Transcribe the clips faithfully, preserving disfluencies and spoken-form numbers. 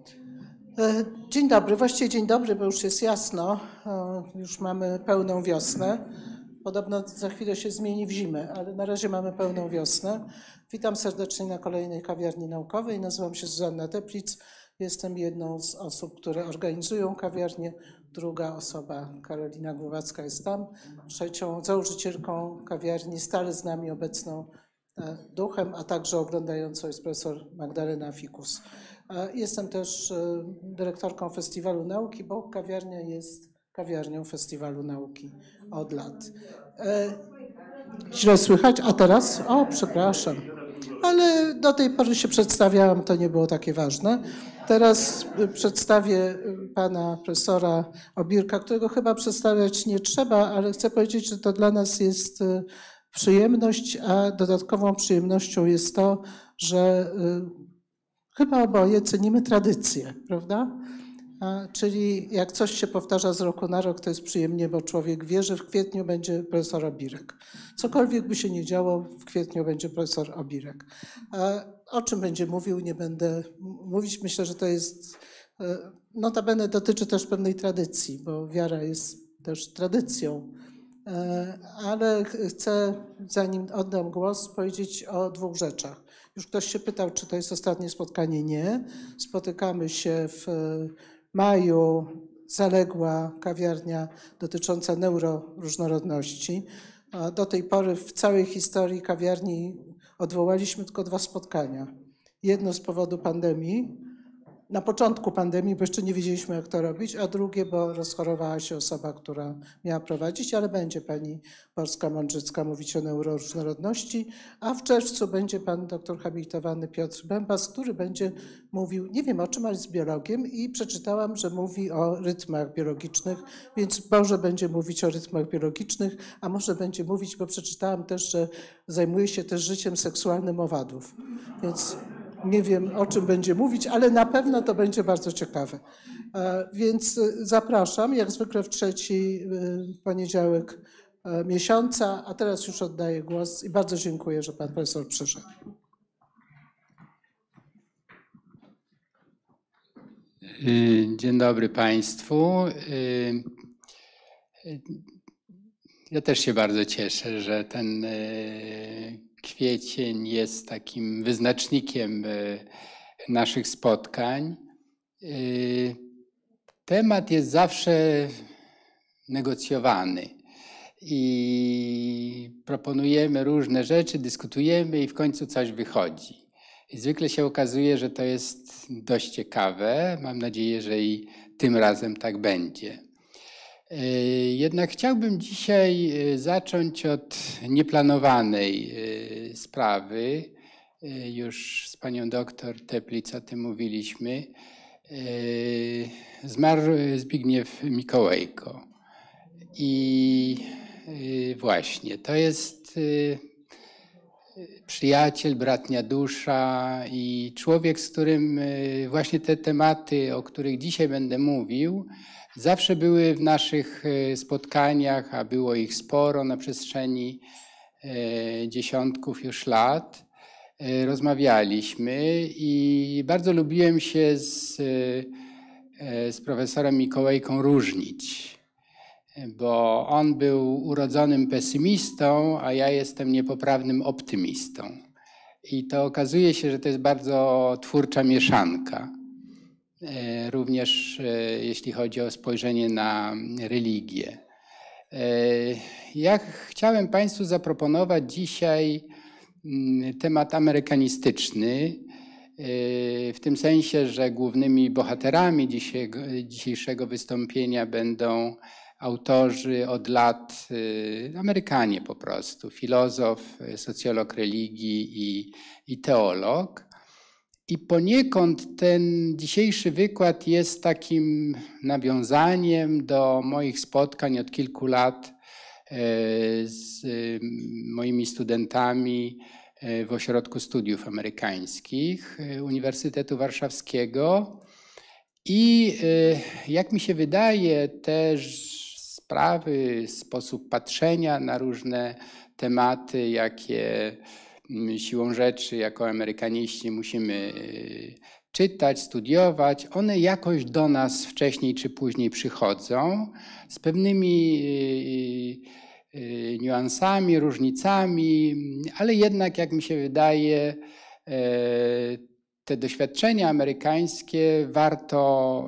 Dzień dobry, właściwie dzień dobry, bo już jest jasno, już mamy pełną wiosnę. Podobno za chwilę się zmieni w zimę, ale na razie mamy pełną wiosnę. Witam serdecznie na kolejnej kawiarni naukowej. Nazywam się Zuzanna Teplitz. Jestem jedną z osób, które organizują kawiarnię. Druga osoba, Karolina Głowacka, jest tam. Trzecią założycielką kawiarni, stale z nami obecną duchem, a także oglądającą jest profesor Magdalena Fikus. Jestem też dyrektorką Festiwalu Nauki, bo kawiarnia jest kawiarnią Festiwalu Nauki od lat. Źle słychać? A teraz? O, przepraszam. Ale do tej pory się przedstawiałam, to nie było takie ważne. Teraz przedstawię pana profesora Obirka, którego chyba przedstawiać nie trzeba, ale chcę powiedzieć, że to dla nas jest przyjemność, a dodatkową przyjemnością jest to, że chyba oboje cenimy tradycję, prawda? A, czyli jak coś się powtarza z roku na rok, to jest przyjemnie, bo człowiek wie, że w kwietniu będzie profesor Obirek. Cokolwiek by się nie działo, w kwietniu będzie profesor Obirek. A o czym będzie mówił, nie będę mówić. Myślę, że to jest, notabene dotyczy też pewnej tradycji, bo wiara jest też tradycją. Ale chcę, zanim oddam głos, powiedzieć o dwóch rzeczach. Już ktoś się pytał, czy to jest ostatnie spotkanie. Nie. Spotykamy się w maju, zaległa kawiarnia dotycząca neuroróżnorodności. Do tej pory w całej historii kawiarni odwołaliśmy tylko dwa spotkania. Jedno z powodu pandemii, na początku pandemii, bo jeszcze nie wiedzieliśmy, jak to robić, a drugie, bo rozchorowała się osoba, która miała prowadzić, ale będzie pani Borska-Mądrzycka mówić o neuroróżnorodności, a w czerwcu będzie pan doktor habilitowany Piotr Bębas, który będzie mówił, nie wiem o czym, ale z biologiem, i przeczytałam, że mówi o rytmach biologicznych, więc może będzie mówić o rytmach biologicznych, a może będzie mówić, bo przeczytałam też, że zajmuje się też życiem seksualnym owadów, więc nie wiem, o czym będzie mówić, ale na pewno to będzie bardzo ciekawe. Więc zapraszam, jak zwykle w trzeci poniedziałek miesiąca, a teraz już oddaję głos i bardzo dziękuję, że pan profesor przyszedł. Dzień dobry Państwu. Ja też się bardzo cieszę, że ten kwiecień jest takim wyznacznikiem naszych spotkań. Temat jest zawsze negocjowany i proponujemy różne rzeczy, dyskutujemy i w końcu coś wychodzi. I zwykle się okazuje, że to jest dość ciekawe. Mam nadzieję, że i tym razem tak będzie. Jednak chciałbym dzisiaj zacząć od nieplanowanej sprawy. Już z panią doktor Teplitz o tym mówiliśmy. Zmarł Zbigniew Mikołajko. I właśnie, to jest przyjaciel, bratnia dusza i człowiek, z którym właśnie te tematy, o których dzisiaj będę mówił, zawsze były w naszych spotkaniach, a było ich sporo na przestrzeni dziesiątków już lat. Rozmawialiśmy i bardzo lubiłem się z, z profesorem Mikołajką różnić, bo on był urodzonym pesymistą, a ja jestem niepoprawnym optymistą. I to okazuje się, że to jest bardzo twórcza mieszanka. Również jeśli chodzi o spojrzenie na religię. Ja chciałem Państwu zaproponować dzisiaj temat amerykanistyczny, w tym sensie, że głównymi bohaterami dzisiejszego wystąpienia będą autorzy od lat, Amerykanie po prostu, filozof, socjolog religii i, i teolog. I poniekąd ten dzisiejszy wykład jest takim nawiązaniem do moich spotkań od kilku lat z moimi studentami w Ośrodku Studiów Amerykańskich Uniwersytetu Warszawskiego. I jak mi się wydaje, też sprawy, sposób patrzenia na różne tematy, jakie siłą rzeczy jako amerykaniści musimy czytać, studiować, one jakoś do nas wcześniej czy później przychodzą z pewnymi niuansami, różnicami, ale jednak, jak mi się wydaje, te doświadczenia amerykańskie warto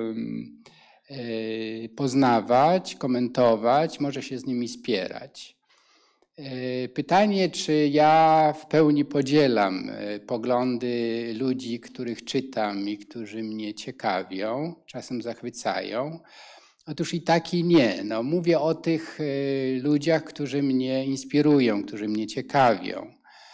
poznawać, komentować, może się z nimi spierać. Pytanie, czy ja w pełni podzielam poglądy ludzi, których czytam i którzy mnie ciekawią, czasem zachwycają. Otóż i tak i nie. No, mówię o tych ludziach, którzy mnie inspirują, którzy mnie ciekawią.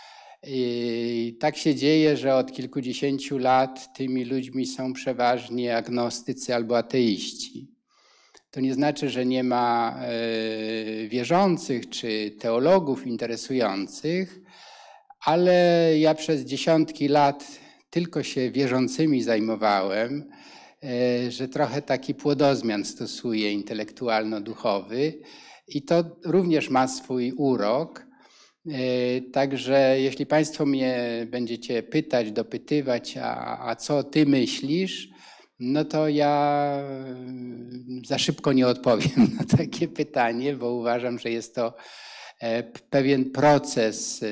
I tak się dzieje, że od kilkudziesięciu lat tymi ludźmi są przeważnie agnostycy albo ateiści. To nie znaczy, że nie ma wierzących czy teologów interesujących, ale ja przez dziesiątki lat tylko się wierzącymi zajmowałem, że trochę taki płodozmian stosuję intelektualno-duchowy i to również ma swój urok. Także jeśli Państwo mnie będziecie pytać, dopytywać, a, a co Ty myślisz, no to ja za szybko nie odpowiem na takie pytanie, bo uważam, że jest to pewien proces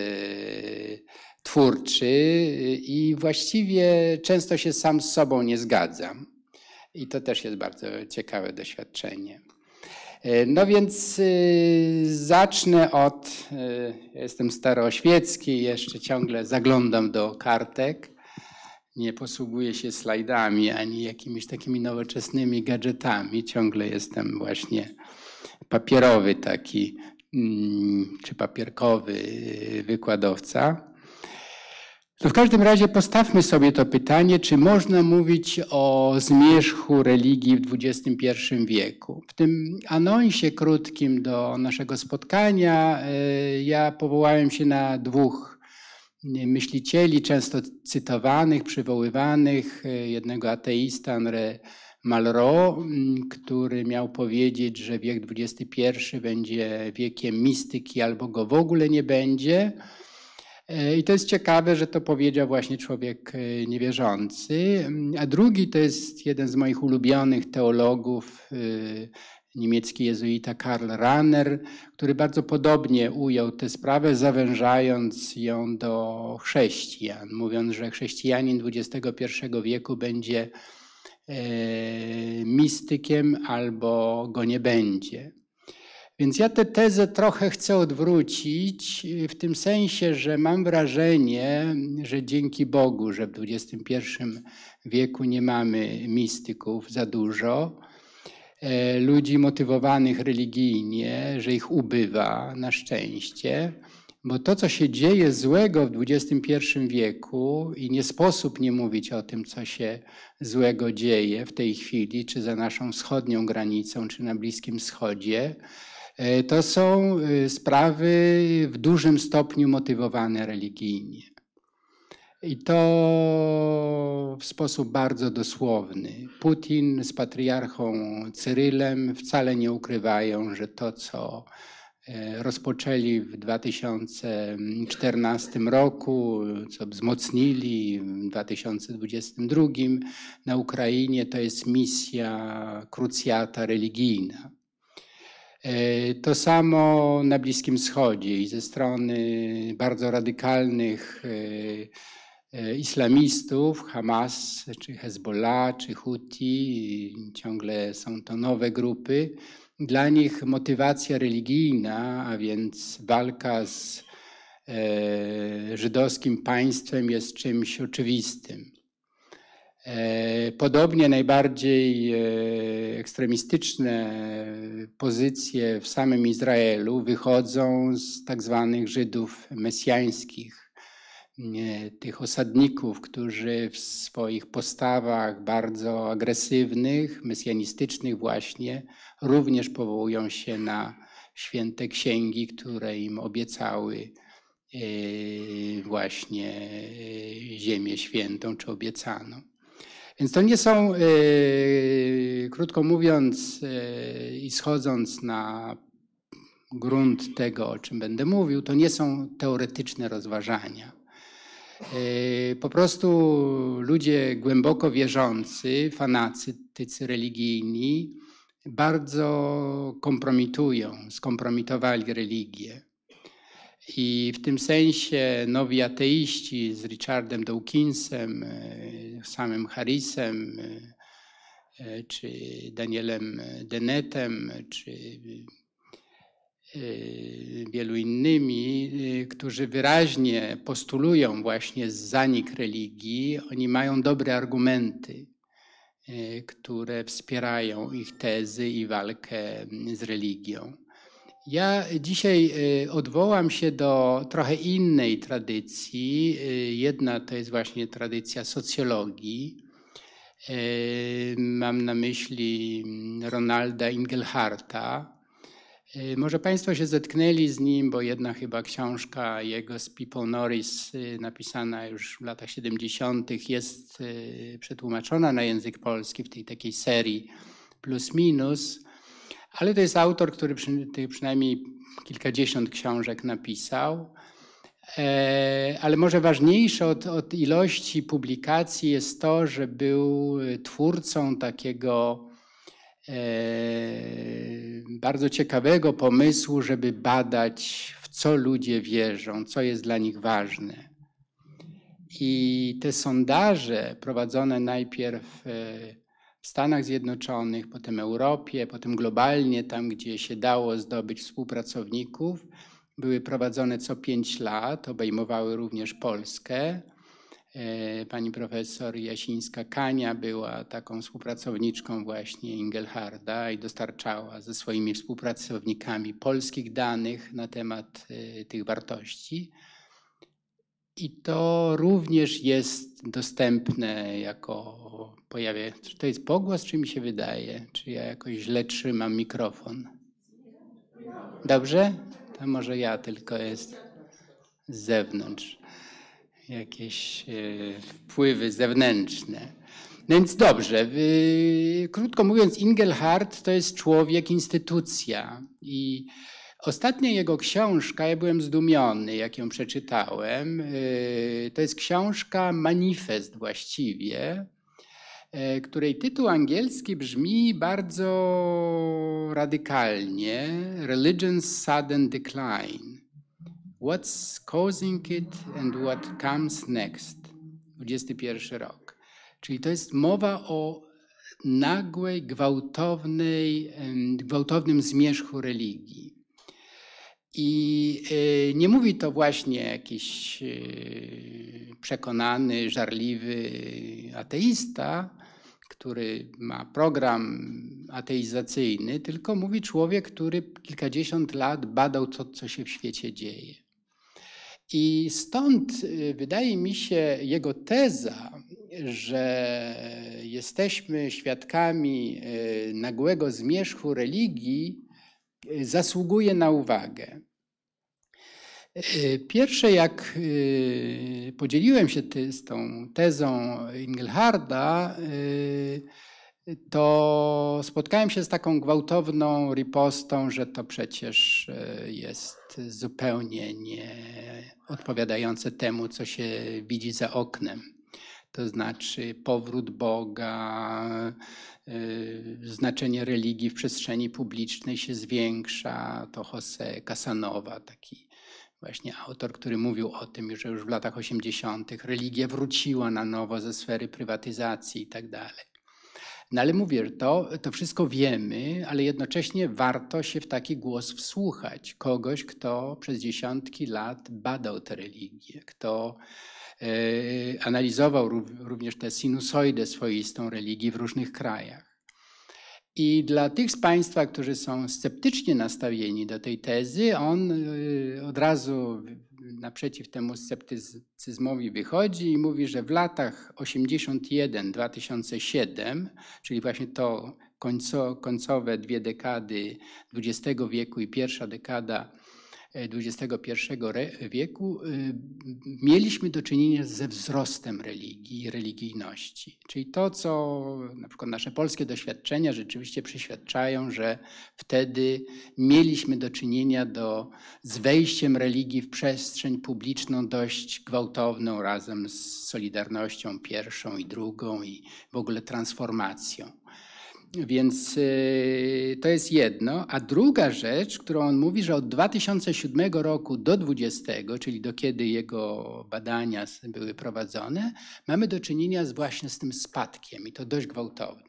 twórczy i właściwie często się sam z sobą nie zgadzam. I to też jest bardzo ciekawe doświadczenie. No więc zacznę od, jestem starooświecki, jeszcze ciągle zaglądam do kartek. Nie posługuję się slajdami ani jakimiś takimi nowoczesnymi gadżetami. Ciągle jestem właśnie papierowy taki, czy papierkowy wykładowca. To w każdym razie postawmy sobie to pytanie, czy można mówić o zmierzchu religii w dwudziestym pierwszym wieku. W tym anonsie krótkim do naszego spotkania ja powołałem się na dwóch myślicieli, często cytowanych, przywoływanych. Jednego ateista, André Malraux, który miał powiedzieć, że wiek dwudziesty pierwszy będzie wiekiem mistyki albo go w ogóle nie będzie. I to jest ciekawe, że to powiedział właśnie człowiek niewierzący. A drugi to jest jeden z moich ulubionych teologów, niemiecki jezuita Karl Rahner, który bardzo podobnie ujął tę sprawę, zawężając ją do chrześcijan, mówiąc, że chrześcijanin dwudziestego pierwszego wieku będzie mistykiem albo go nie będzie. Więc ja tę tezę trochę chcę odwrócić w tym sensie, że mam wrażenie, że dzięki Bogu, że w dwudziestym pierwszym wieku nie mamy mistyków za dużo, ludzi motywowanych religijnie, że ich ubywa na szczęście, bo to, co się dzieje złego w dwudziestym pierwszym wieku i nie sposób nie mówić o tym, co się złego dzieje w tej chwili, czy za naszą wschodnią granicą, czy na Bliskim Wschodzie, to są sprawy w dużym stopniu motywowane religijnie. I to w sposób bardzo dosłowny. Putin z patriarchą Cyrylem wcale nie ukrywają, że to, co rozpoczęli w dwa tysiące czternastym roku, co wzmocnili w dwa tysiące dwudziestym drugim na Ukrainie, to jest misja krucjata religijna. To samo na Bliskim Wschodzie i ze strony bardzo radykalnych islamistów, Hamas, czy Hezbollah, czy Huti, ciągle są to nowe grupy. Dla nich motywacja religijna, a więc walka z żydowskim państwem jest czymś oczywistym. Podobnie najbardziej ekstremistyczne pozycje w samym Izraelu wychodzą z tak zwanych Żydów mesjańskich, tych osadników, którzy w swoich postawach bardzo agresywnych, mesjanistycznych właśnie, również powołują się na święte księgi, które im obiecały właśnie ziemię świętą, czy obiecano. Więc to nie są, krótko mówiąc i schodząc na grunt tego, o czym będę mówił, to nie są teoretyczne rozważania. Po prostu ludzie głęboko wierzący, fanatycy religijni bardzo kompromitują, skompromitowali religię. I w tym sensie nowi ateiści z Richardem Dawkinsem, samym Harrisem, czy Danielem Denettem, czy wielu innymi, którzy wyraźnie postulują właśnie zanik religii, oni mają dobre argumenty, które wspierają ich tezy i walkę z religią. Ja dzisiaj odwołam się do trochę innej tradycji. Jedna to jest właśnie tradycja socjologii. Mam na myśli Ronalda Inglharta. Może Państwo się zetknęli z nim, bo jedna chyba książka jego z Pipą Norris, napisana już w latach siedemdziesiątych, jest przetłumaczona na język polski w tej takiej serii Plus Minus. Ale to jest autor, który przy, przynajmniej kilkadziesiąt książek napisał. Ale może ważniejsze od, od ilości publikacji jest to, że był twórcą takiego bardzo ciekawego pomysłu, żeby badać, w co ludzie wierzą, co jest dla nich ważne. I te sondaże prowadzone najpierw w Stanach Zjednoczonych, potem Europie, potem globalnie, tam gdzie się dało zdobyć współpracowników, były prowadzone co pięć lat, obejmowały również Polskę. Pani profesor Jasińska-Kania była taką współpracowniczką właśnie Inglharta i dostarczała ze swoimi współpracownikami polskich danych na temat tych wartości. I to również jest dostępne jako pojawia. Czy to jest pogłos, czy mi się wydaje? Czy ja jakoś źle trzymam mikrofon? Dobrze? To może ja tylko jest z zewnątrz. Jakieś wpływy zewnętrzne. No więc dobrze. Krótko mówiąc, Inglhart to jest człowiek, instytucja. I ostatnia jego książka, ja byłem zdumiony, jak ją przeczytałem. To jest książka Manifest właściwie, której tytuł angielski brzmi bardzo radykalnie: Religion's Sudden Decline. What's causing it and what comes next? dwudziesty pierwszy rok. Czyli to jest mowa o nagłej, gwałtownej, gwałtownym zmierzchu religii. I nie mówi to właśnie jakiś przekonany, żarliwy ateista, który ma program ateizacyjny, tylko mówi człowiek, który kilkadziesiąt lat badał to, co się w świecie dzieje. I stąd wydaje mi się jego teza, że jesteśmy świadkami nagłego zmierzchu religii, zasługuje na uwagę. Pierwsze, jak podzieliłem się z tą tezą Inglharta, to spotkałem się z taką gwałtowną ripostą, że to przecież jest zupełnie nie odpowiadające temu, co się widzi za oknem. To znaczy powrót Boga, znaczenie religii w przestrzeni publicznej się zwiększa. To José Casanova, taki właśnie autor, który mówił o tym, że już w latach osiemdziesiątych religia wróciła na nowo ze sfery prywatyzacji i tak dalej. No ale mówię, to, to wszystko wiemy, ale jednocześnie warto się w taki głos wsłuchać. Kogoś, kto przez dziesiątki lat badał tę religię, kto e, analizował również tę sinusoidę swoistą religii w różnych krajach. I dla tych z Państwa, którzy są sceptycznie nastawieni do tej tezy, on od razu naprzeciw temu sceptycyzmowi wychodzi i mówi, że w latach osiemdziesiąt jeden do dwa tysiące siedem, czyli właśnie to końco, końcowe dwie dekady dwudziestego wieku i pierwsza dekada dwudziestego pierwszego wieku mieliśmy do czynienia ze wzrostem religii i religijności. Czyli to, co na przykład nasze polskie doświadczenia rzeczywiście przyświadczają, że wtedy mieliśmy do czynienia do, z wejściem religii w przestrzeń publiczną dość gwałtowną razem z Solidarnością pierwszą i drugą i w ogóle transformacją. Więc to jest jedno. A druga rzecz, którą on mówi, że od dwa tysiące siódmego roku do dwudziestego, czyli do kiedy jego badania były prowadzone, mamy do czynienia z właśnie z tym spadkiem i to dość gwałtownym.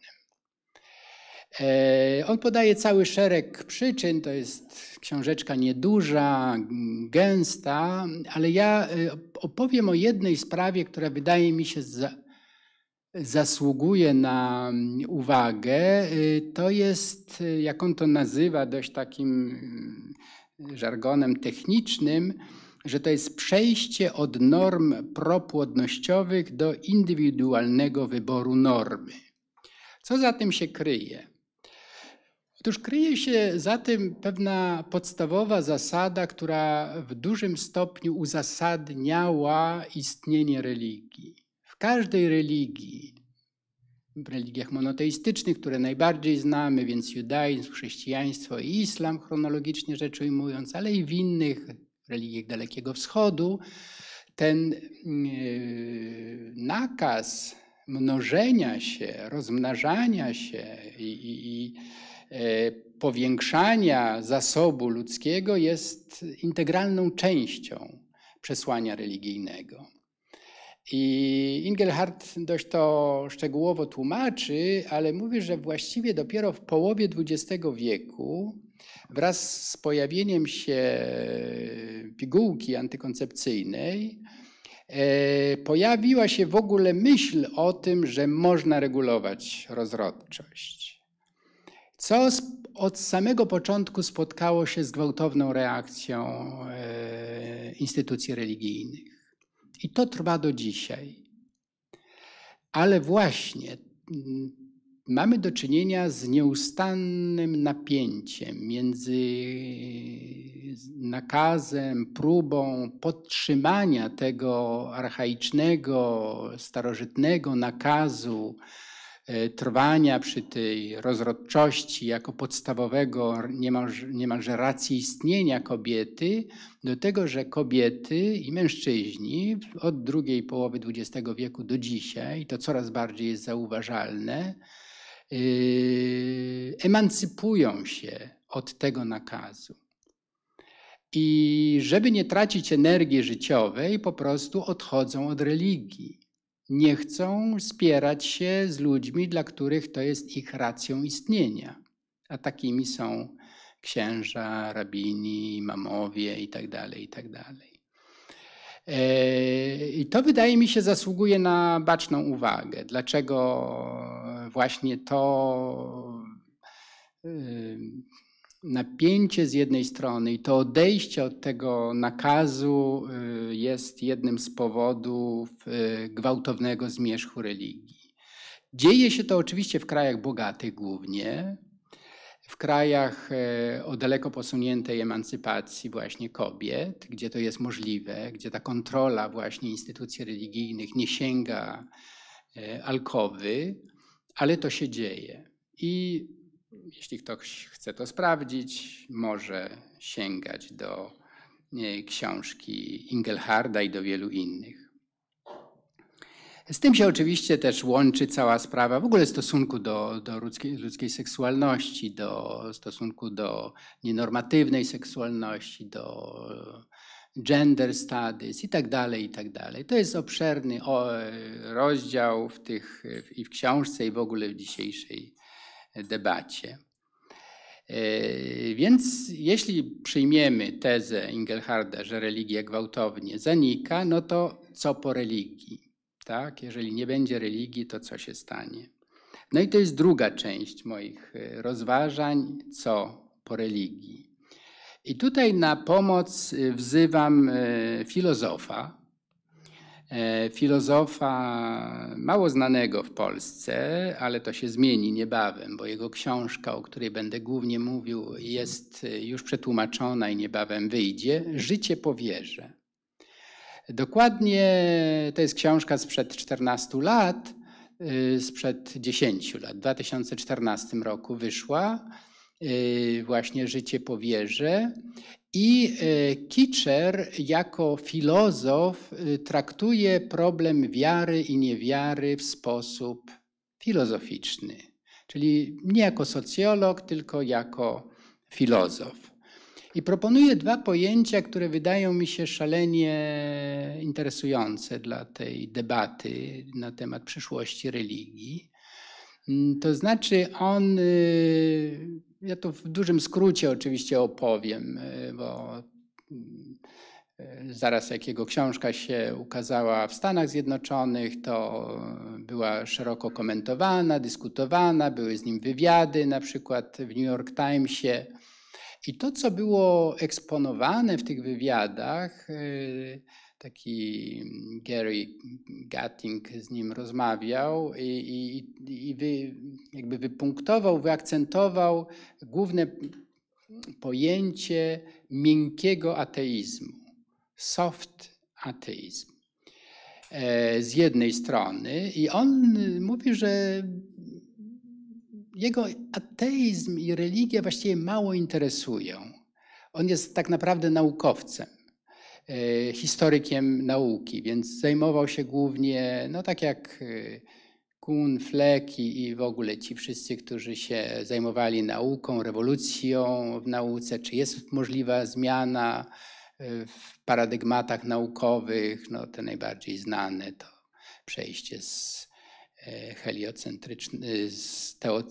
On podaje cały szereg przyczyn, to jest książeczka nieduża, gęsta, ale ja opowiem o jednej sprawie, która wydaje mi się za zasługuje na uwagę. To jest, jak on to nazywa, dość takim żargonem technicznym, że to jest przejście od norm propłodnościowych do indywidualnego wyboru normy. Co za tym się kryje? Otóż kryje się za tym pewna podstawowa zasada, która w dużym stopniu uzasadniała istnienie religii. W każdej religii, w religiach monoteistycznych, które najbardziej znamy, więc judaizm, chrześcijaństwo i islam, chronologicznie rzecz ujmując, ale i w innych religiach Dalekiego Wschodu, ten nakaz mnożenia się, rozmnażania się i, i, i powiększania zasobu ludzkiego jest integralną częścią przesłania religijnego. I Engelhardt dość to szczegółowo tłumaczy, ale mówi, że właściwie dopiero w połowie dwudziestego wieku wraz z pojawieniem się pigułki antykoncepcyjnej pojawiła się w ogóle myśl o tym, że można regulować rozrodczość. Co od samego początku spotkało się z gwałtowną reakcją instytucji religijnych. I to trwa do dzisiaj. Ale właśnie mamy do czynienia z nieustannym napięciem między nakazem, próbą podtrzymania tego archaicznego, starożytnego nakazu trwania przy tej rozrodczości jako podstawowego niemalże, niemalże racji istnienia kobiety, do tego, że kobiety i mężczyźni od drugiej połowy dwudziestego wieku do dzisiaj, to coraz bardziej jest zauważalne, emancypują się od tego nakazu. I żeby nie tracić energii życiowej, po prostu odchodzą od religii. Nie chcą spierać się z ludźmi, dla których to jest ich racją istnienia. A takimi są księża, rabini, imamowie itd., itd. I to wydaje mi się zasługuje na baczną uwagę. Dlaczego właśnie to napięcie z jednej strony i to odejście od tego nakazu jest jednym z powodów gwałtownego zmierzchu religii. Dzieje się to oczywiście w krajach bogatych głównie, w krajach o daleko posuniętej emancypacji właśnie kobiet, gdzie to jest możliwe, gdzie ta kontrola właśnie instytucji religijnych nie sięga alkowy, ale to się dzieje. I jeśli ktoś chce to sprawdzić, może sięgać do książki Engelharda i do wielu innych. Z tym się oczywiście też łączy cała sprawa w ogóle stosunku do, do ludzkiej, ludzkiej seksualności, do stosunku do nienormatywnej seksualności, do gender studies i tak dalej, i tak dalej. To jest obszerny rozdział w tych, i w książce, i w ogóle w dzisiejszej debacie. Więc jeśli przyjmiemy tezę Engelharda, że religia gwałtownie zanika, no to co po religii? Tak? Jeżeli nie będzie religii, to co się stanie? No i to jest druga część moich rozważań, co po religii. I tutaj na pomoc wzywam filozofa, filozofa mało znanego w Polsce, ale to się zmieni niebawem, bo jego książka, o której będę głównie mówił, jest już przetłumaczona i niebawem wyjdzie. Życie po wierze. Dokładnie to jest książka sprzed czternastu lat, sprzed dziesięciu lat. W dwa tysiące czternastym roku wyszła właśnie Życie po wierze. I Kitscher jako filozof traktuje problem wiary i niewiary w sposób filozoficzny. Czyli nie jako socjolog, tylko jako filozof. I proponuje dwa pojęcia, które wydają mi się szalenie interesujące dla tej debaty na temat przyszłości religii. To znaczy on, ja to w dużym skrócie oczywiście opowiem, bo zaraz jak jego książka się ukazała w Stanach Zjednoczonych, to była szeroko komentowana, dyskutowana, były z nim wywiady, na przykład w New York Timesie. I to, co było eksponowane w tych wywiadach, taki Gary Gatting z nim rozmawiał i, i, i wy, jakby wypunktował, wyakcentował główne pojęcie miękkiego ateizmu, soft ateizm z jednej strony. I on mówi, że jego ateizm i religia właściwie mało interesują. On jest tak naprawdę naukowcem, historykiem nauki, więc zajmował się głównie, no tak jak Kuhn, Fleck i w ogóle ci wszyscy, którzy się zajmowali nauką, rewolucją w nauce, czy jest możliwa zmiana w paradygmatach naukowych. No te najbardziej znane to przejście z heliocentryczny, z teo,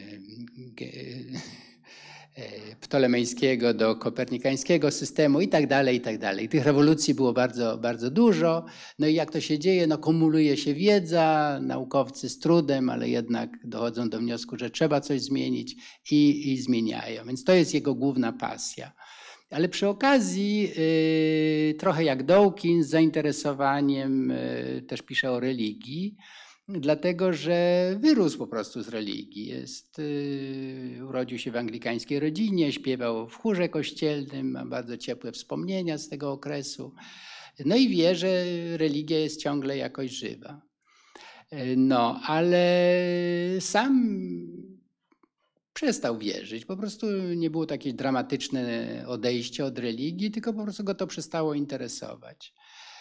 ptolemejskiego do kopernikańskiego systemu i tak dalej, i tak dalej. Tych rewolucji było bardzo, bardzo dużo. No i jak to się dzieje? No kumuluje się wiedza, naukowcy z trudem, ale jednak dochodzą do wniosku, że trzeba coś zmienić i, i zmieniają. Więc to jest jego główna pasja. Ale przy okazji, yy, trochę jak Dawkins, z zainteresowaniem yy, też pisze o religii, dlatego że wyrósł po prostu z religii. Jest, yy, urodził się w anglikańskiej rodzinie, śpiewał w chórze kościelnym, ma bardzo ciepłe wspomnienia z tego okresu. No i wie, że religia jest ciągle jakoś żywa. No, ale sam przestał wierzyć. Po prostu nie było takie dramatyczne odejście od religii, tylko po prostu go to przestało interesować.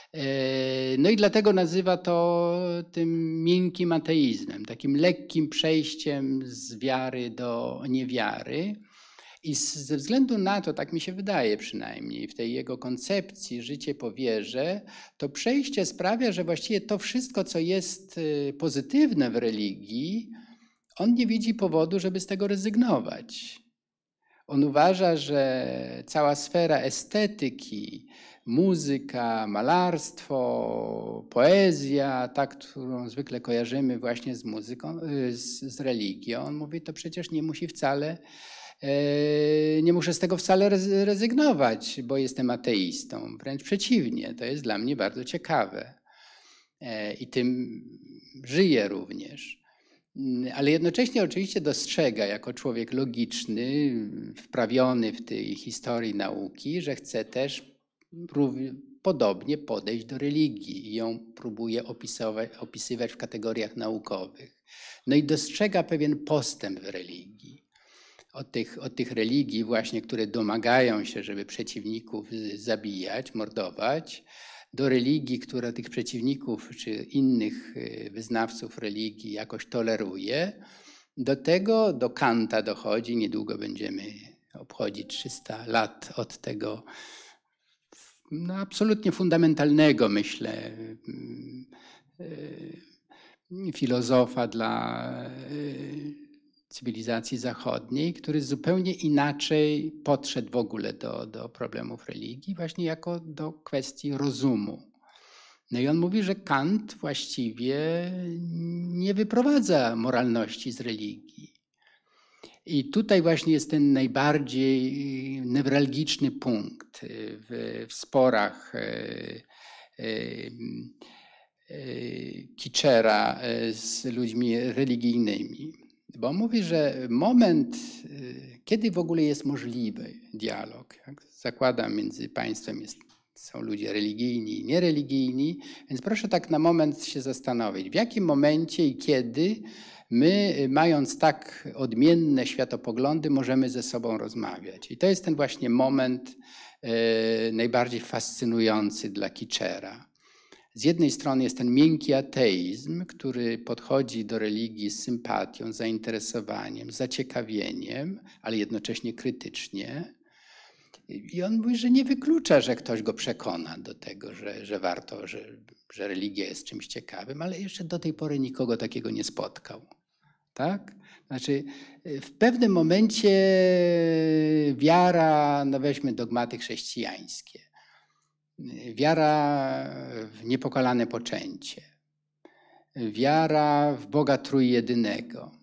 No i dlatego nazywa to tym miękkim ateizmem, takim lekkim przejściem z wiary do niewiary. I ze względu na to, tak mi się wydaje przynajmniej, w tej jego koncepcji życie po wierze, to przejście sprawia, że właściwie to wszystko, co jest pozytywne w religii, on nie widzi powodu, żeby z tego rezygnować. On uważa, że cała sfera estetyki, muzyka, malarstwo, poezja, ta, którą zwykle kojarzymy właśnie z muzyką, z, z religią, on mówi, to przecież nie musi wcale, nie muszę z tego wcale rezygnować, bo jestem ateistą. Wręcz przeciwnie, to jest dla mnie bardzo ciekawe. I tym żyję również. Ale jednocześnie oczywiście dostrzega jako człowiek logiczny, wprawiony w tej historii nauki, że chce też podobnie podejść do religii i ją próbuje opisywać, opisywać w kategoriach naukowych. No i dostrzega pewien postęp w religii. Od tych, od tych religii właśnie, które domagają się, żeby przeciwników zabijać, mordować, do religii, która tych przeciwników czy innych wyznawców religii jakoś toleruje. Do tego, do Kanta dochodzi, niedługo będziemy obchodzić trzysta lat od tego no, absolutnie fundamentalnego, myślę, filozofa dla cywilizacji zachodniej, który zupełnie inaczej podszedł w ogóle do, do problemów religii, właśnie jako do kwestii rozumu. No i on mówi, że Kant właściwie nie wyprowadza moralności z religii. I tutaj właśnie jest ten najbardziej newralgiczny punkt w, w sporach Kitchera z ludźmi religijnymi. Bo on mówi, że moment, kiedy w ogóle jest możliwy dialog, jak zakładam, między państwem jest, są ludzie religijni i niereligijni, więc proszę tak na moment się zastanowić, w jakim momencie i kiedy my, mając tak odmienne światopoglądy, możemy ze sobą rozmawiać. I to jest ten właśnie moment e, najbardziej fascynujący dla Kitchera. Z jednej strony jest ten miękki ateizm, który podchodzi do religii z sympatią, zainteresowaniem, zaciekawieniem, ale jednocześnie krytycznie. I on mówi, że nie wyklucza, że ktoś go przekona do tego, że, że warto, że, że religia jest czymś ciekawym, ale jeszcze do tej pory nikogo takiego nie spotkał. Tak? Znaczy, w pewnym momencie wiara, no weźmy dogmaty chrześcijańskie, wiara w niepokalane poczęcie, wiara w Boga Trójjedynego.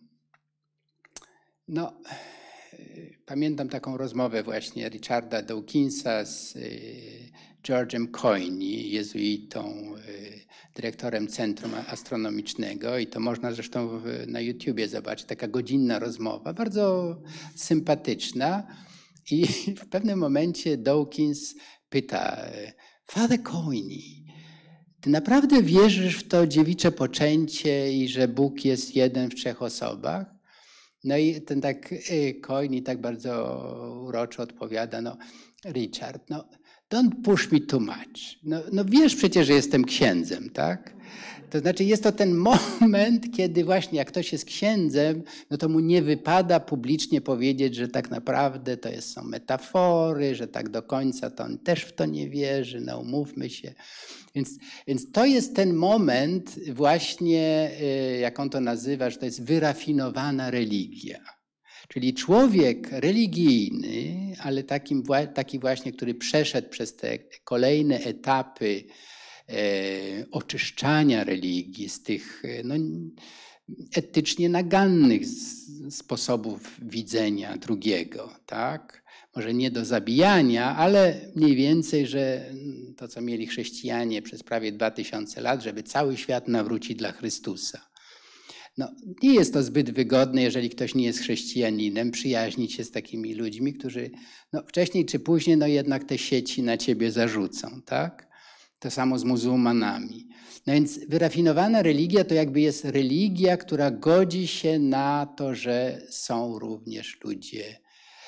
No, pamiętam taką rozmowę właśnie Richarda Dawkinsa z George'em Coyne, jezuitą, dyrektorem Centrum Astronomicznego, i to można zresztą na YouTubie zobaczyć, taka godzinna rozmowa, bardzo sympatyczna. I w pewnym momencie Dawkins pyta: Father Coyne, ty naprawdę wierzysz w to dziewicze poczęcie i że Bóg jest jeden w trzech osobach? No i ten tak Coyne tak bardzo uroczo odpowiada: no Richard, no don't push me too much. No, no wiesz przecież, że jestem księdzem, tak? To znaczy jest to ten moment, kiedy właśnie jak ktoś jest księdzem, no to mu nie wypada publicznie powiedzieć, że tak naprawdę to jest, są metafory, że tak do końca to on też w to nie wierzy, no umówmy się. Więc, więc to jest ten moment właśnie, jak on to nazywa, że to jest wyrafinowana religia. Czyli człowiek religijny, ale takim, taki właśnie, który przeszedł przez te kolejne etapy E, oczyszczania religii z tych no, etycznie nagannych sposobów widzenia drugiego, tak? Może nie do zabijania, ale mniej więcej, że to, co mieli chrześcijanie przez prawie dwa tysiące lat, żeby cały świat nawrócić dla Chrystusa. No, nie jest to zbyt wygodne, jeżeli ktoś nie jest chrześcijaninem, przyjaźnić się z takimi ludźmi, którzy no, wcześniej czy później no, jednak te sieci na ciebie zarzucą, tak? To samo z muzułmanami. No więc wyrafinowana religia to jakby jest religia, która godzi się na to, że są również ludzie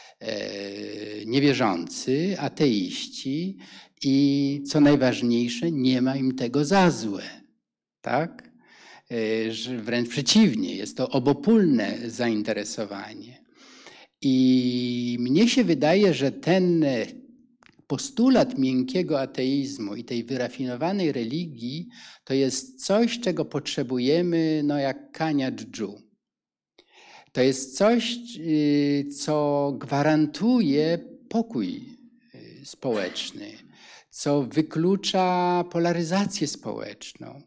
e, niewierzący, ateiści i co najważniejsze, nie ma im tego za złe. Tak? E, że wręcz przeciwnie, jest to obopólne zainteresowanie. I mnie się wydaje, że ten postulat miękkiego ateizmu i tej wyrafinowanej religii to jest coś, czego potrzebujemy, no jak kania dżdżu. To jest coś, co gwarantuje pokój społeczny, co wyklucza polaryzację społeczną.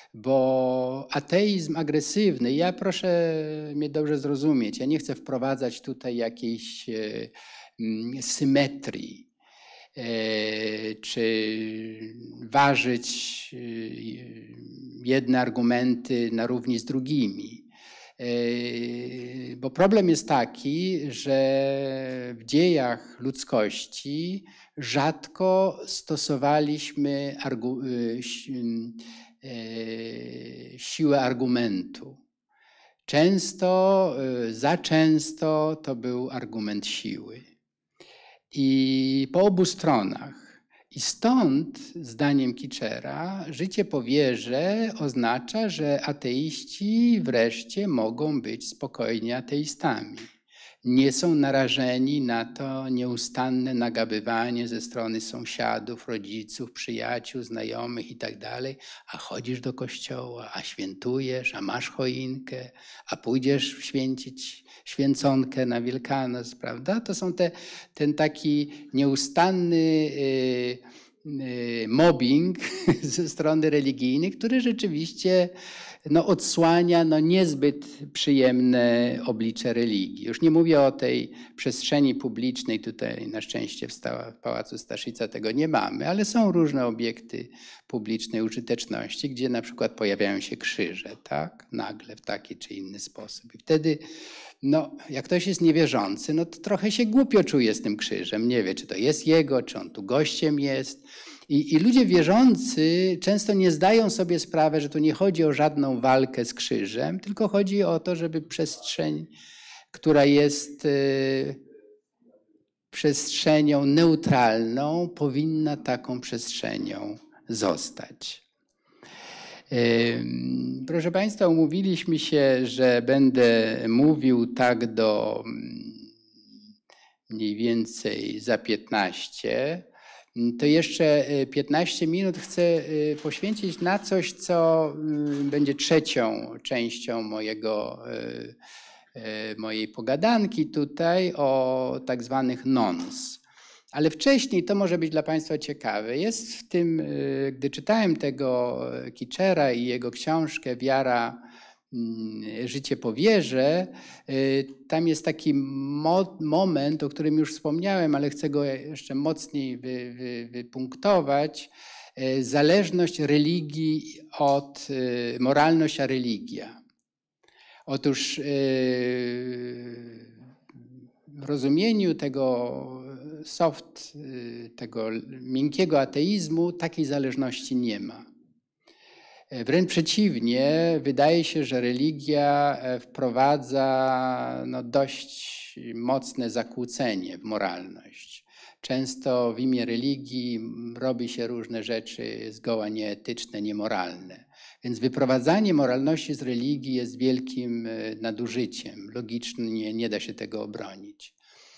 Bo ateizm agresywny, ja proszę mnie dobrze zrozumieć, ja nie chcę wprowadzać tutaj jakiejś symetrii, czy ważyć jedne argumenty na równi z drugimi. Bo problem jest taki, że w dziejach ludzkości rzadko stosowaliśmy argu siłę argumentu. Często, za często to był argument siły. I po obu stronach. I stąd, zdaniem Kitchera, życie po wierze oznacza, że ateiści wreszcie mogą być spokojnie ateistami. Nie są narażeni na to nieustanne nagabywanie ze strony sąsiadów, rodziców, przyjaciół, znajomych i tak dalej. A chodzisz do kościoła, a świętujesz, a masz choinkę, a pójdziesz święcić święconkę na Wielkanoc, prawda? To są te, ten taki nieustanny y, y, mobbing ze strony religijnych, który rzeczywiście no, odsłania no, niezbyt przyjemne oblicze religii. Już nie mówię o tej przestrzeni publicznej, tutaj na szczęście w, Sta- w Pałacu Staszica tego nie mamy, ale są różne obiekty publicznej użyteczności, gdzie na przykład pojawiają się krzyże, tak? Nagle w taki czy inny sposób. I wtedy no, jak ktoś jest niewierzący, no to trochę się głupio czuje z tym krzyżem. Nie wie, czy to jest jego, czy on tu gościem jest. I, I ludzie wierzący często nie zdają sobie sprawy, że tu nie chodzi o żadną walkę z krzyżem, tylko chodzi o to, żeby przestrzeń, która jest y, przestrzenią neutralną, powinna taką przestrzenią zostać. Proszę Państwa, umówiliśmy się, że będę mówił tak do mniej więcej za piętnaście. To jeszcze piętnaście minut chcę poświęcić na coś, co będzie trzecią częścią mojego, mojej pogadanki tutaj o tak zwanych nons. Ale wcześniej, to może być dla Państwa ciekawe, jest w tym, gdy czytałem tego Kitchera i jego książkę Wiara, życie po wierze, tam jest taki mo moment, o którym już wspomniałem, ale chcę go jeszcze mocniej wy, wy, wypunktować. Zależność religii od, moralność a religia. Otóż w rozumieniu tego soft, tego miękkiego ateizmu takiej zależności nie ma. Wręcz przeciwnie, wydaje się, że religia wprowadza no, dość mocne zakłócenie w moralność. Często w imię religii robi się różne rzeczy zgoła nieetyczne, niemoralne. Więc wyprowadzanie moralności z religii jest wielkim nadużyciem. Logicznie nie da się tego obronić.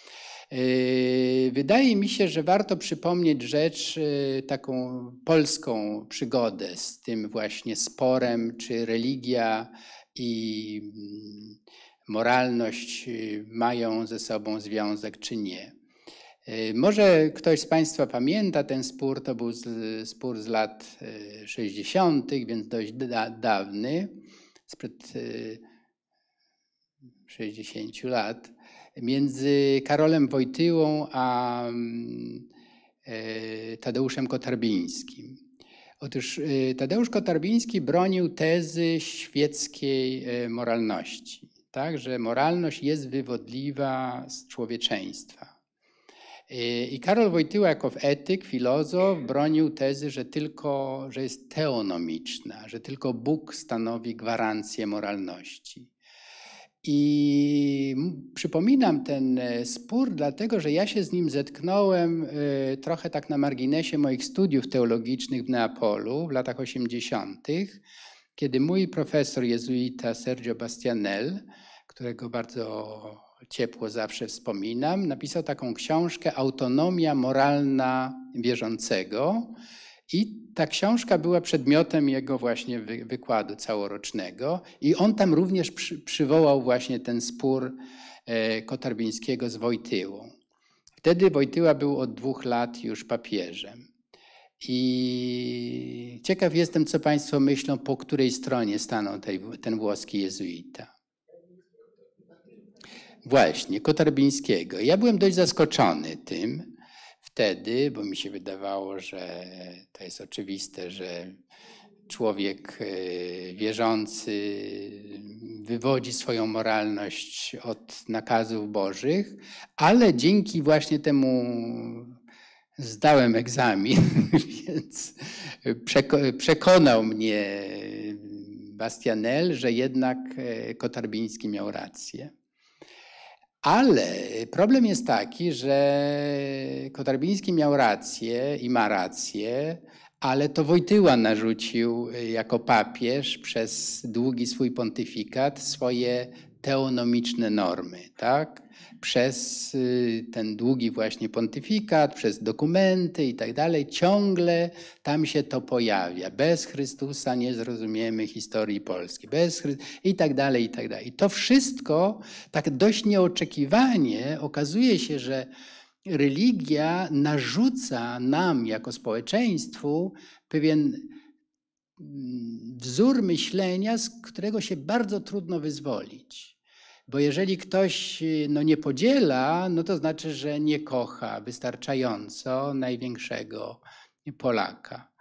Wydaje mi się, że warto przypomnieć rzecz, taką polską przygodę z tym właśnie sporem, czy religia i moralność mają ze sobą związek, czy nie. Może ktoś z Państwa pamięta ten spór, to był spór z lat sześćdziesiątych, więc dość da dawny, sprzed sześćdziesięciu lat. Między Karolem Wojtyłą a Tadeuszem Kotarbińskim. Otóż Tadeusz Kotarbiński bronił tezy świeckiej moralności, tak, że moralność jest wywodliwa z człowieczeństwa. I Karol Wojtyła jako etyk, filozof bronił tezy, że tylko, że jest teonomiczna, że tylko Bóg stanowi gwarancję moralności. I przypominam ten spór, dlatego że ja się z nim zetknąłem trochę tak na marginesie moich studiów teologicznych w Neapolu w latach osiemdziesiątych, kiedy mój profesor jezuita Sergio Bastianel, którego bardzo ciepło zawsze wspominam, napisał taką książkę Autonomia moralna wierzącego. I ta książka była przedmiotem jego właśnie wykładu całorocznego i on tam również przy, przywołał właśnie ten spór Kotarbińskiego z Wojtyłą. Wtedy Wojtyła był od dwóch lat już papieżem. I ciekaw jestem, co Państwo myślą, po której stronie stanął tej, ten włoski jezuita. Właśnie, Kotarbińskiego. Ja byłem dość zaskoczony tym wtedy, bo mi się wydawało, że to jest oczywiste, że człowiek wierzący wywodzi swoją moralność od nakazów bożych, ale dzięki właśnie temu zdałem egzamin, więc przekonał mnie Bastianel, że jednak Kotarbiński miał rację. Ale problem jest taki, że Kotarbiński miał rację i ma rację, ale to Wojtyła narzucił jako papież przez długi swój pontyfikat swoje teonomiczne normy, tak? Przez ten długi właśnie pontyfikat, przez dokumenty i tak dalej, ciągle tam się to pojawia. Bez Chrystusa nie zrozumiemy historii Polski, bez Chrystusa i tak dalej, i tak dalej. I to wszystko tak dość nieoczekiwanie okazuje się, że religia narzuca nam jako społeczeństwu pewien wzór myślenia, z którego się bardzo trudno wyzwolić. Bo jeżeli ktoś no, nie podziela, no to znaczy, że nie kocha wystarczająco największego Polaka.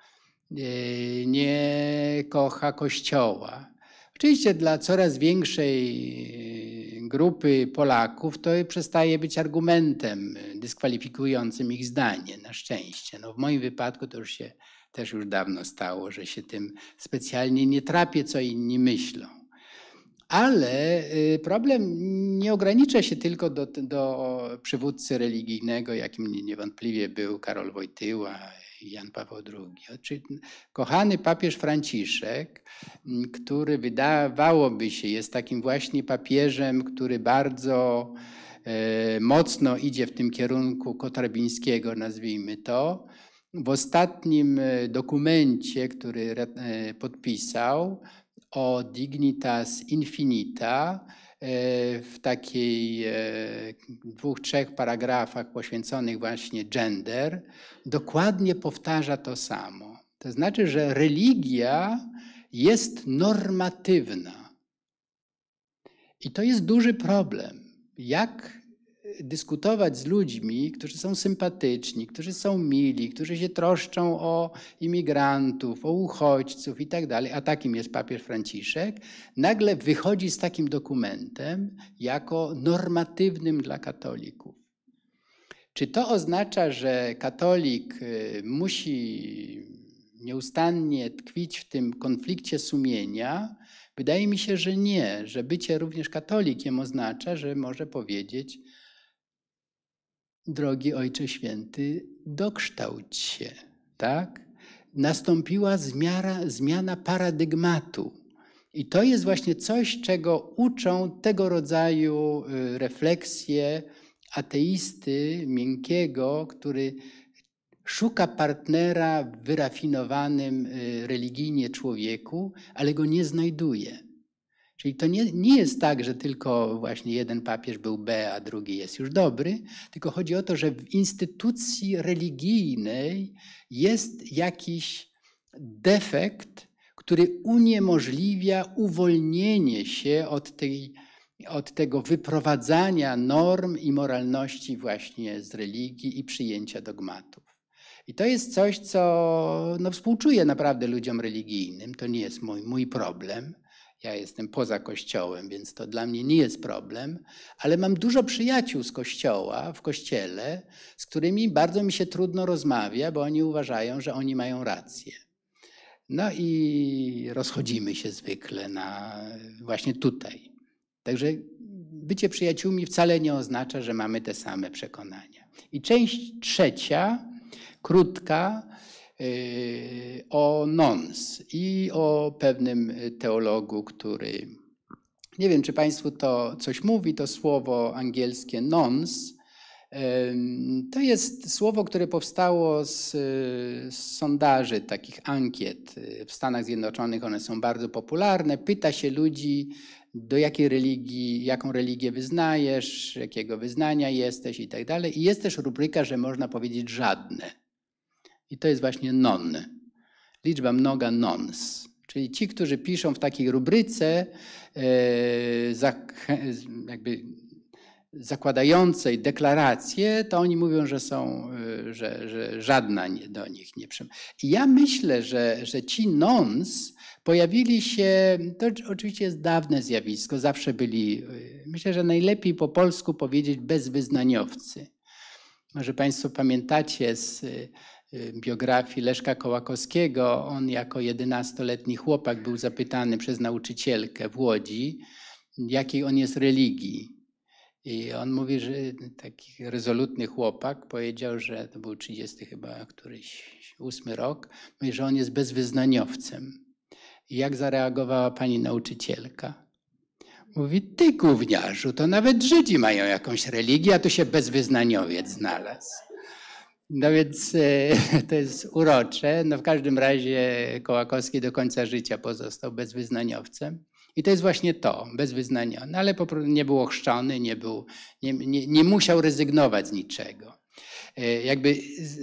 Nie kocha Kościoła. Oczywiście dla coraz większej grupy Polaków to przestaje być argumentem dyskwalifikującym ich zdanie, na szczęście. No, w moim wypadku to już się też już dawno stało, że się tym specjalnie nie trapię, co inni myślą. Ale problem nie ogranicza się tylko do, do przywódcy religijnego, jakim niewątpliwie był Karol Wojtyła i Jan Paweł drugi. Czyli kochany papież Franciszek, który wydawałoby się jest takim właśnie papieżem, który bardzo e, mocno idzie w tym kierunku Kotarbińskiego, nazwijmy to. W ostatnim dokumencie, który podpisał, o Dignitas Infinita, w takiej dwóch, trzech paragrafach poświęconych właśnie gender, dokładnie powtarza to samo. To znaczy, że religia jest normatywna. I to jest duży problem. Jak dyskutować z ludźmi, którzy są sympatyczni, którzy są mili, którzy się troszczą o imigrantów, o uchodźców i tak dalej, a takim jest papież Franciszek, nagle wychodzi z takim dokumentem jako normatywnym dla katolików. Czy to oznacza, że katolik musi nieustannie tkwić w tym konflikcie sumienia? Wydaje mi się, że nie, że bycie również katolikiem oznacza, że może powiedzieć: drogi Ojcze Święty, dokształć się, tak? Nastąpiła zmiana, zmiana paradygmatu. I to jest właśnie coś, czego uczą tego rodzaju refleksje ateisty miękkiego, który szuka partnera w wyrafinowanym religijnie człowieku, ale go nie znajduje. Czyli to nie, nie jest tak, że tylko właśnie jeden papież był B, a drugi jest już dobry, tylko chodzi o to, że w instytucji religijnej jest jakiś defekt, który uniemożliwia uwolnienie się od, tej, od tego wyprowadzania norm i moralności właśnie z religii i przyjęcia dogmatów. I to jest coś, co no, współczuję naprawdę ludziom religijnym. To nie jest mój, mój problem. Ja jestem poza Kościołem, więc to dla mnie nie jest problem, ale mam dużo przyjaciół z Kościoła, w Kościele, z którymi bardzo mi się trudno rozmawia, bo oni uważają, że oni mają rację. No i rozchodzimy się zwykle na, właśnie tutaj. Także bycie przyjaciółmi wcale nie oznacza, że mamy te same przekonania. I część trzecia, krótka, o nons i o pewnym teologu, który, nie wiem, czy Państwu to coś mówi, to słowo angielskie nons. To jest słowo, które powstało z, z sondaży, takich ankiet. W Stanach Zjednoczonych one są bardzo popularne. Pyta się ludzi, do jakiej religii, jaką religię wyznajesz, jakiego wyznania jesteś i tak dalej. I jest też rubryka, że można powiedzieć żadne. I to jest właśnie non. Liczba mnoga nons. Czyli ci, którzy piszą w takiej rubryce jakby zakładającej deklaracje, to oni mówią, że są, że, że żadna nie, do nich nie przemawia. I ja myślę, że, że ci nons pojawili się, to oczywiście jest dawne zjawisko, zawsze byli, myślę, że najlepiej po polsku powiedzieć bezwyznaniowcy. Może Państwo pamiętacie z biografii Leszka Kołakowskiego, on jako jedenastoletni chłopak był zapytany przez nauczycielkę w Łodzi, jakiej on jest religii. I on mówi, że taki rezolutny chłopak powiedział, że to był trzydziesty chyba któryś ósmy rok, mówi, że on jest bezwyznaniowcem. I jak zareagowała pani nauczycielka? Mówi: ty gówniarzu, to nawet Żydzi mają jakąś religię, a tu się bezwyznaniowiec znalazł. No więc to jest urocze. No w każdym razie Kołakowski do końca życia pozostał bezwyznaniowcem. I to jest właśnie to, bezwyznaniony. Ale po prostu nie był ochrzczony, nie, był, nie, nie, nie musiał rezygnować z niczego. Jakby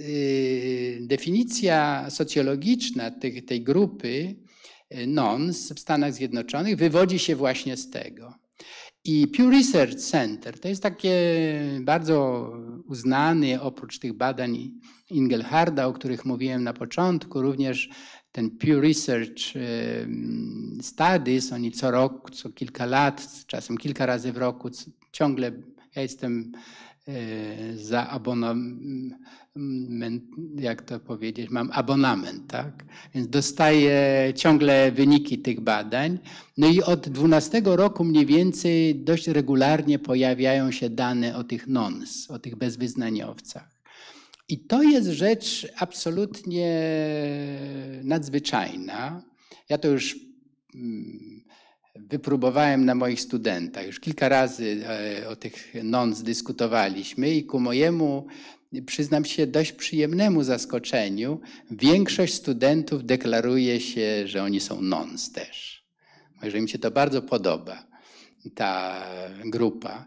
definicja socjologiczna tej, tej grupy nons w Stanach Zjednoczonych wywodzi się właśnie z tego. I Pew Research Center to jest takie bardzo uznany, oprócz tych badań Ingelharda, o których mówiłem na początku, również ten Pew Research Studies, oni co rok, co kilka lat, czasem kilka razy w roku, ciągle, ja jestem za abonament, jak to powiedzieć, mam abonament, tak? Więc dostaję ciągle wyniki tych badań. No i od dwunastego roku mniej więcej dość regularnie pojawiają się dane o tych nons, o tych bezwyznaniowcach. I to jest rzecz absolutnie nadzwyczajna. Ja to już wypróbowałem na moich studentach. Już kilka razy o tych nons dyskutowaliśmy i ku mojemu, przyznam się, dość przyjemnemu zaskoczeniu, większość studentów deklaruje się, że oni są nons też. Że im się to bardzo podoba, ta grupa.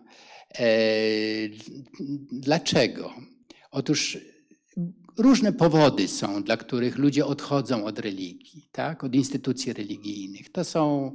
Dlaczego? Otóż różne powody są, dla których ludzie odchodzą od religii, tak? Od instytucji religijnych. To są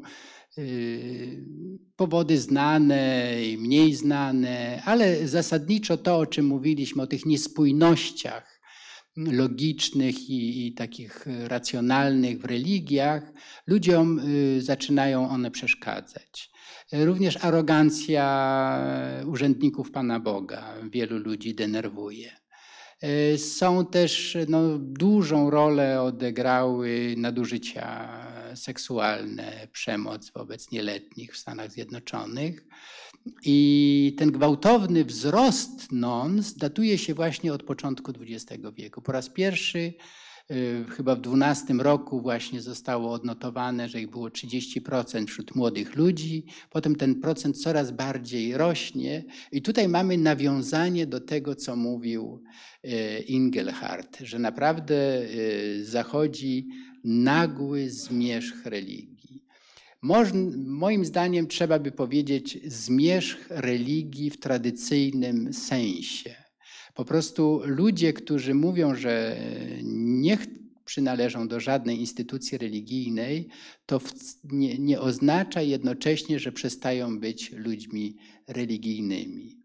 powody znane i mniej znane, ale zasadniczo to, o czym mówiliśmy, o tych niespójnościach logicznych i, i takich racjonalnych w religiach, ludziom zaczynają one przeszkadzać. Również arogancja urzędników Pana Boga wielu ludzi denerwuje. Są też, no, dużą rolę odegrały nadużycia seksualne, przemoc wobec nieletnich w Stanach Zjednoczonych. I ten gwałtowny wzrost nons datuje się właśnie od początku dwudziestego wieku. Po raz pierwszy, chyba w dwunastym roku właśnie zostało odnotowane, że ich było trzydzieści procent wśród młodych ludzi. Potem ten procent coraz bardziej rośnie. I tutaj mamy nawiązanie do tego, co mówił Ingelhard, że naprawdę zachodzi nagły zmierzch religii. Moim zdaniem trzeba by powiedzieć zmierzch religii w tradycyjnym sensie. Po prostu ludzie, którzy mówią, że nie przynależą do żadnej instytucji religijnej, to nie, nie oznacza jednocześnie, że przestają być ludźmi religijnymi.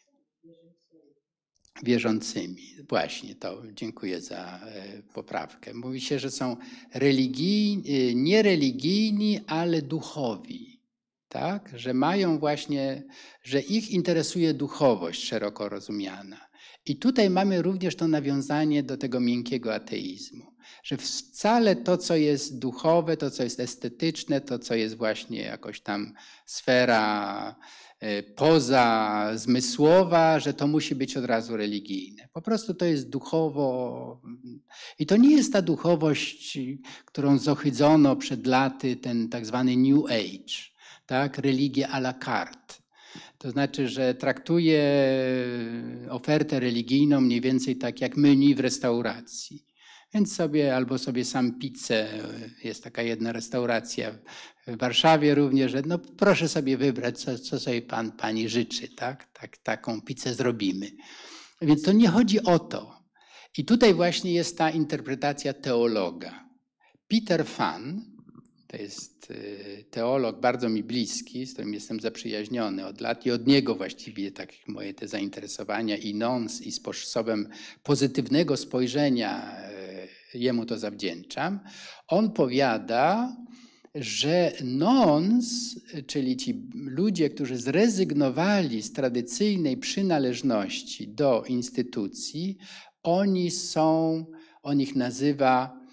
Wierzącymi. Właśnie to, dziękuję za poprawkę. Mówi się, że są religijni, nie religijni, ale duchowi. Tak? Że mają właśnie, że ich interesuje duchowość szeroko rozumiana. I tutaj mamy również to nawiązanie do tego miękkiego ateizmu, że wcale to, co jest duchowe, to, co jest estetyczne, to, co jest właśnie jakoś tam sfera pozazmysłowa, że to musi być od razu religijne. Po prostu to jest duchowo. I to nie jest ta duchowość, którą zohydzono przed laty, ten tak zwany New Age, tak? Religię à la carte. To znaczy, że traktuje ofertę religijną mniej więcej tak jak menu w restauracji. Więc sobie albo sobie sam pizzę, jest taka jedna restauracja w Warszawie również, że no proszę sobie wybrać, co, co sobie pan, pani życzy, tak? tak? Taką pizzę zrobimy. Więc to nie chodzi o to. I tutaj właśnie jest ta interpretacja teologa. Peter Phan, to jest teolog bardzo mi bliski, z którym jestem zaprzyjaźniony od lat i od niego właściwie tak moje te zainteresowania i nons i sposobem pozytywnego spojrzenia jemu to zawdzięczam. On powiada, że nons, czyli ci ludzie, którzy zrezygnowali z tradycyjnej przynależności do instytucji, oni są, on ich nazywa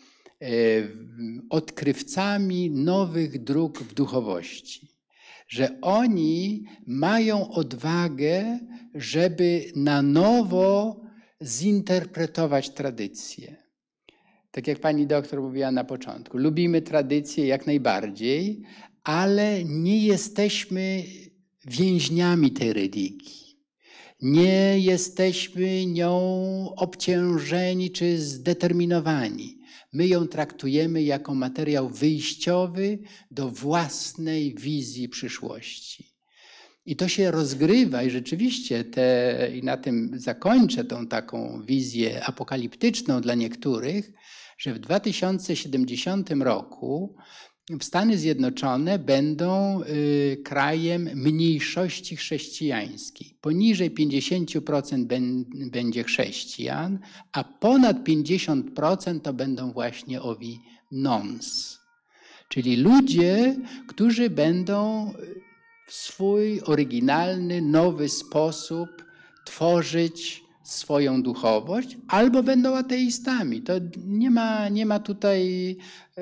odkrywcami nowych dróg w duchowości. Że oni mają odwagę, żeby na nowo zinterpretować tradycję. Tak jak pani doktor mówiła na początku, lubimy tradycję jak najbardziej, ale nie jesteśmy więźniami tej religii. Nie jesteśmy nią obciążeni czy zdeterminowani. My ją traktujemy jako materiał wyjściowy do własnej wizji przyszłości. I to się rozgrywa i rzeczywiście te, i na tym zakończę tą taką wizję apokaliptyczną dla niektórych, że w dwa tysiące siedemdziesiątym roku Stany Zjednoczone będą y, krajem mniejszości chrześcijańskiej. Poniżej pięćdziesiąt procent ben, będzie chrześcijan, a ponad pięćdziesiąt procent to będą właśnie owi nons. Czyli ludzie, którzy będą w swój oryginalny, nowy sposób tworzyć swoją duchowość, albo będą ateistami. To nie ma, nie ma tutaj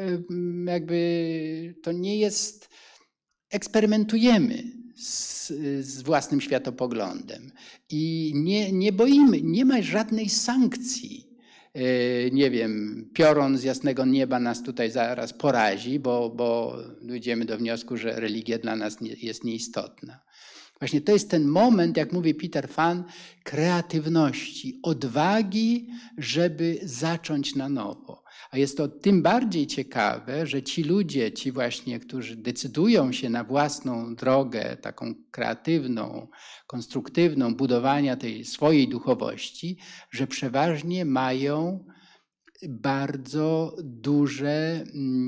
jakby, to nie jest, eksperymentujemy z, z własnym światopoglądem i nie, nie boimy, nie ma żadnej sankcji. Nie wiem, piorun z jasnego nieba nas tutaj zaraz porazi, bo, bo dojdziemy do wniosku, że religia dla nas nie, jest nieistotna. Właśnie to jest ten moment, jak mówi Peter Phan, kreatywności, odwagi, żeby zacząć na nowo. A jest to tym bardziej ciekawe, że ci ludzie, ci właśnie, którzy decydują się na własną drogę, taką kreatywną, konstruktywną, budowania tej swojej duchowości, że przeważnie mają bardzo duże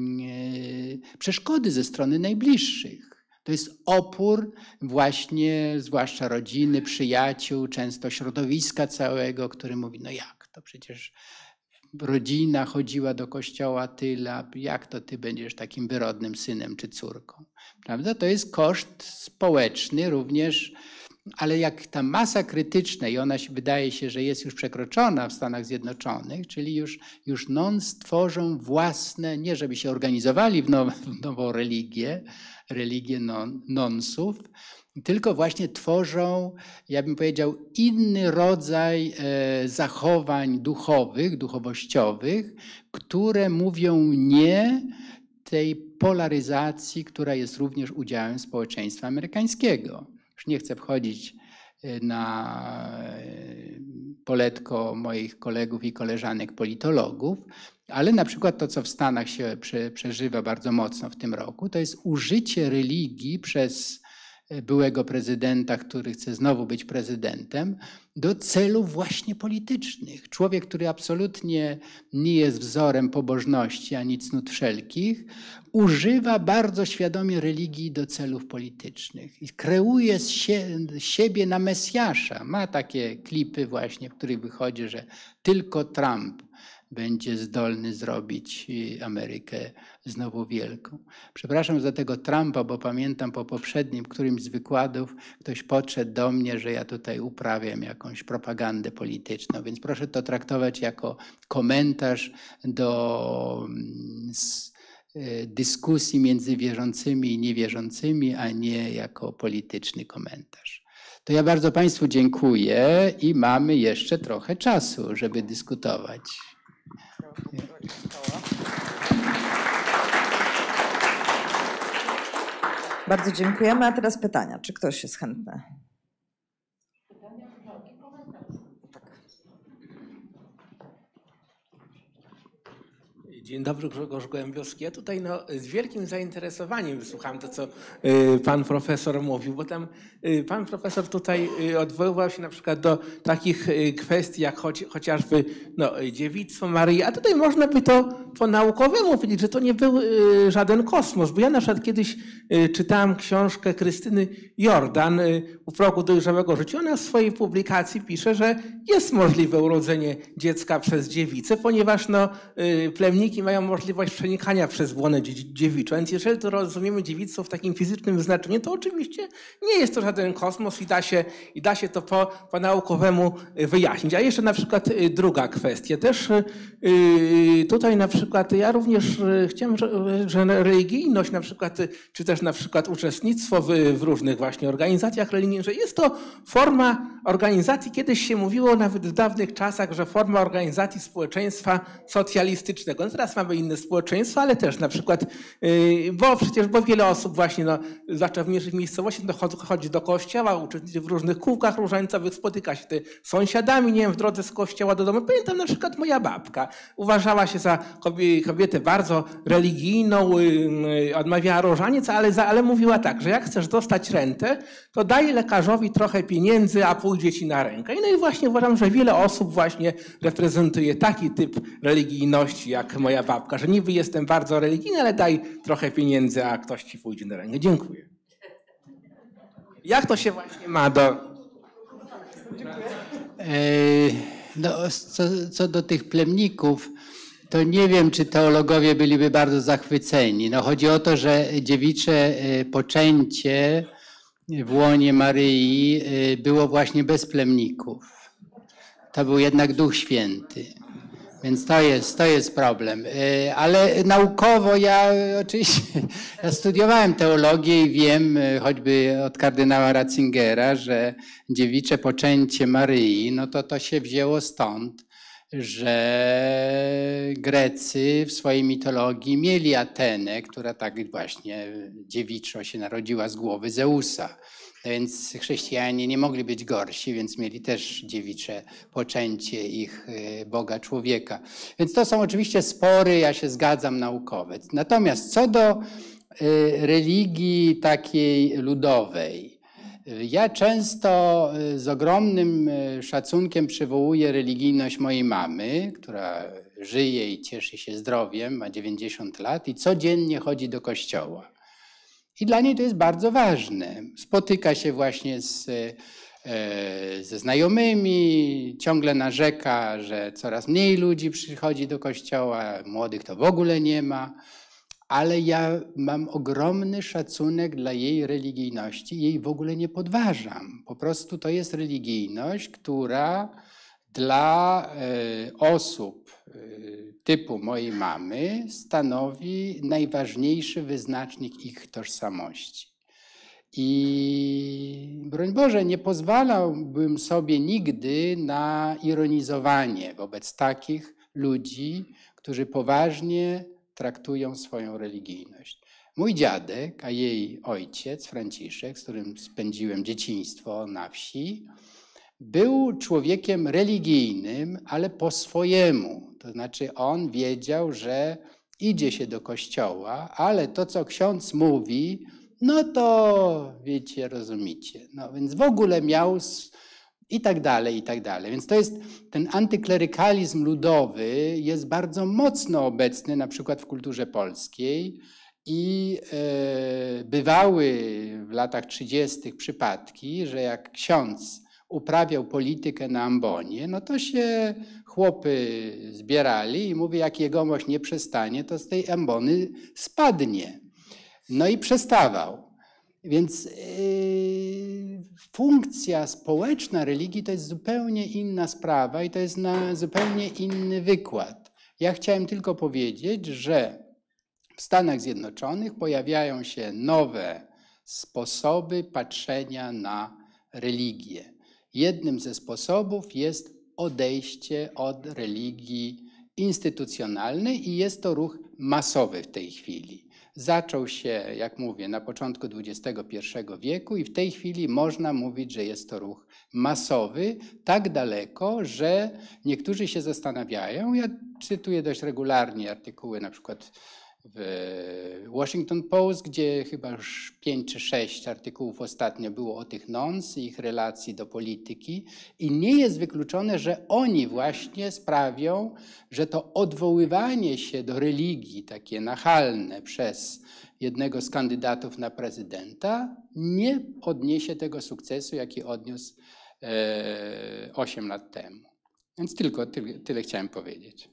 przeszkody ze strony najbliższych. To jest opór właśnie, zwłaszcza rodziny, przyjaciół, często środowiska całego, który mówi, no jak to przecież rodzina chodziła do kościoła tyle, jak to ty będziesz takim wyrodnym synem czy córką. Prawda? To jest koszt społeczny również, ale jak ta masa krytyczna i ona się, wydaje się, że jest już przekroczona w Stanach Zjednoczonych, czyli już, już nons tworzą własne, nie żeby się organizowali w, now, w nową religię, religię non, nonsów, tylko właśnie tworzą, ja bym powiedział, inny rodzaj e, zachowań duchowych, duchowościowych, które mówią nie tej polaryzacji, która jest również udziałem społeczeństwa amerykańskiego. Już nie chcę wchodzić na poletko moich kolegów i koleżanek politologów, ale na przykład to, co w Stanach się prze, przeżywa bardzo mocno w tym roku, to jest użycie religii przez byłego prezydenta, który chce znowu być prezydentem, do celów właśnie politycznych. Człowiek, który absolutnie nie jest wzorem pobożności ani cnót wszelkich, używa bardzo świadomie religii do celów politycznych i kreuje z siebie na Mesjasza. Ma takie klipy właśnie, w których wychodzi, że tylko Trump będzie zdolny zrobić Amerykę znowu wielką. Przepraszam za tego Trumpa, bo pamiętam po poprzednim którymś z wykładów ktoś podszedł do mnie, że ja tutaj uprawiam jakąś propagandę polityczną, więc proszę to traktować jako komentarz do dyskusji między wierzącymi i niewierzącymi, a nie jako polityczny komentarz. To ja bardzo Państwu dziękuję i mamy jeszcze trochę czasu, żeby dyskutować. Bardzo dziękujemy. A teraz pytania. Czy ktoś jest chętny? Dzień dobry, Grzegorz Gołębiowski. Ja tutaj no, z wielkim zainteresowaniem wysłuchałem to, co y, pan profesor mówił, bo tam y, pan profesor tutaj y, odwoływał się na przykład do takich y, kwestii, jak choć, chociażby no, dziewictwo Maryi, a tutaj można by to po naukowemu powiedzieć, że to nie był y, żaden kosmos, bo ja na przykład kiedyś y, czytałem książkę Krystyny Jordan y, u progu dojrzałego życia. Ona w swojej publikacji pisze, że jest możliwe urodzenie dziecka przez dziewicę, ponieważ no, y, plemniki mają możliwość przenikania przez błonę dziewiczą. Więc jeżeli to rozumiemy dziewictwo w takim fizycznym znaczeniu, to oczywiście nie jest to żaden kosmos i da się, i da się to po, po naukowemu wyjaśnić. A jeszcze na przykład druga kwestia. Też yy, tutaj na przykład ja również chciałem, że, że religijność na przykład, czy też na przykład uczestnictwo w, w różnych właśnie organizacjach religijnych, że jest to forma organizacji, kiedyś się mówiło nawet w dawnych czasach, że forma organizacji społeczeństwa socjalistycznego. No teraz mamy inne społeczeństwa, ale też na przykład, bo przecież bo wiele osób właśnie, no, zwłaszcza w mniejszych miejscowościach, chodzi do kościoła, uczestniczy w różnych kółkach różańcowych, spotyka się z sąsiadami, nie wiem, w drodze z kościoła do domu. Pamiętam na przykład moja babka uważała się za kobietę kobietę bardzo religijną, odmawiała różaniec, ale, ale mówiła tak, że jak chcesz dostać rentę, to daj lekarzowi trochę pieniędzy, a pójdzie ci na rękę. No i właśnie uważam, że wiele osób właśnie reprezentuje taki typ religijności jak moja babka, że niby jestem bardzo religijny, ale daj trochę pieniędzy, a ktoś ci pójdzie na rękę. Dziękuję. Jak to się właśnie ma do... No, co, co do tych plemników, to nie wiem, czy teologowie byliby bardzo zachwyceni. No, chodzi o to, że dziewicze poczęcie w łonie Maryi było właśnie bez plemników. To był jednak Duch Święty. Więc to jest, to jest problem. Ale naukowo ja oczywiście ja studiowałem teologię i wiem choćby od kardynała Ratzingera, że dziewicze poczęcie Maryi, no to to się wzięło stąd, że Grecy w swojej mitologii mieli Atenę, która tak właśnie dziewiczo się narodziła z głowy Zeusa. Więc chrześcijanie nie mogli być gorsi, więc mieli też dziewicze poczęcie ich Boga człowieka. Więc to są oczywiście spory, ja się zgadzam, naukowe. Natomiast co do religii takiej ludowej, ja często z ogromnym szacunkiem przywołuję religijność mojej mamy, która żyje i cieszy się zdrowiem, ma dziewięćdziesiąt lat i codziennie chodzi do kościoła. I dla niej to jest bardzo ważne. Spotyka się właśnie z, ze znajomymi, ciągle narzeka, że coraz mniej ludzi przychodzi do kościoła, młodych to w ogóle nie ma. Ale ja mam ogromny szacunek dla jej religijności, jej w ogóle nie podważam. Po prostu to jest religijność, która dla osób typu mojej mamy stanowi najważniejszy wyznacznik ich tożsamości. I broń Boże, nie pozwalałbym sobie nigdy na ironizowanie wobec takich ludzi, którzy poważnie traktują swoją religijność. Mój dziadek, a jej ojciec, Franciszek, z którym spędziłem dzieciństwo na wsi, był człowiekiem religijnym, ale po swojemu. To znaczy on wiedział, że idzie się do kościoła, ale to, co ksiądz mówi, no to wiecie, rozumiecie. No więc w ogóle miał i tak dalej, i tak dalej. Więc to jest, ten antyklerykalizm ludowy jest bardzo mocno obecny na przykład w kulturze polskiej i e, bywały w latach trzydziestych przypadki, że jak ksiądz uprawiał politykę na ambonie, no to się chłopy zbierali i mówi, jak jegomość nie przestanie, to z tej ambony spadnie. No i przestawał. Więc yy, funkcja społeczna religii to jest zupełnie inna sprawa i to jest na zupełnie inny wykład. Ja chciałem tylko powiedzieć, że w Stanach Zjednoczonych pojawiają się nowe sposoby patrzenia na religię. Jednym ze sposobów jest odejście od religii instytucjonalnej i jest to ruch masowy w tej chwili. Zaczął się, jak mówię, na początku dwudziestego pierwszego wieku i w tej chwili można mówić, że jest to ruch masowy, tak daleko, że niektórzy się zastanawiają. Ja czytuję dość regularnie artykuły na przykład w Washington Post, gdzie chyba już pięć czy sześć artykułów ostatnio było o tych nons i ich relacji do polityki i nie jest wykluczone, że oni właśnie sprawią, że to odwoływanie się do religii takie nachalne przez jednego z kandydatów na prezydenta nie odniesie tego sukcesu, jaki odniósł osiem lat temu. Więc tylko tyle, tyle chciałem powiedzieć.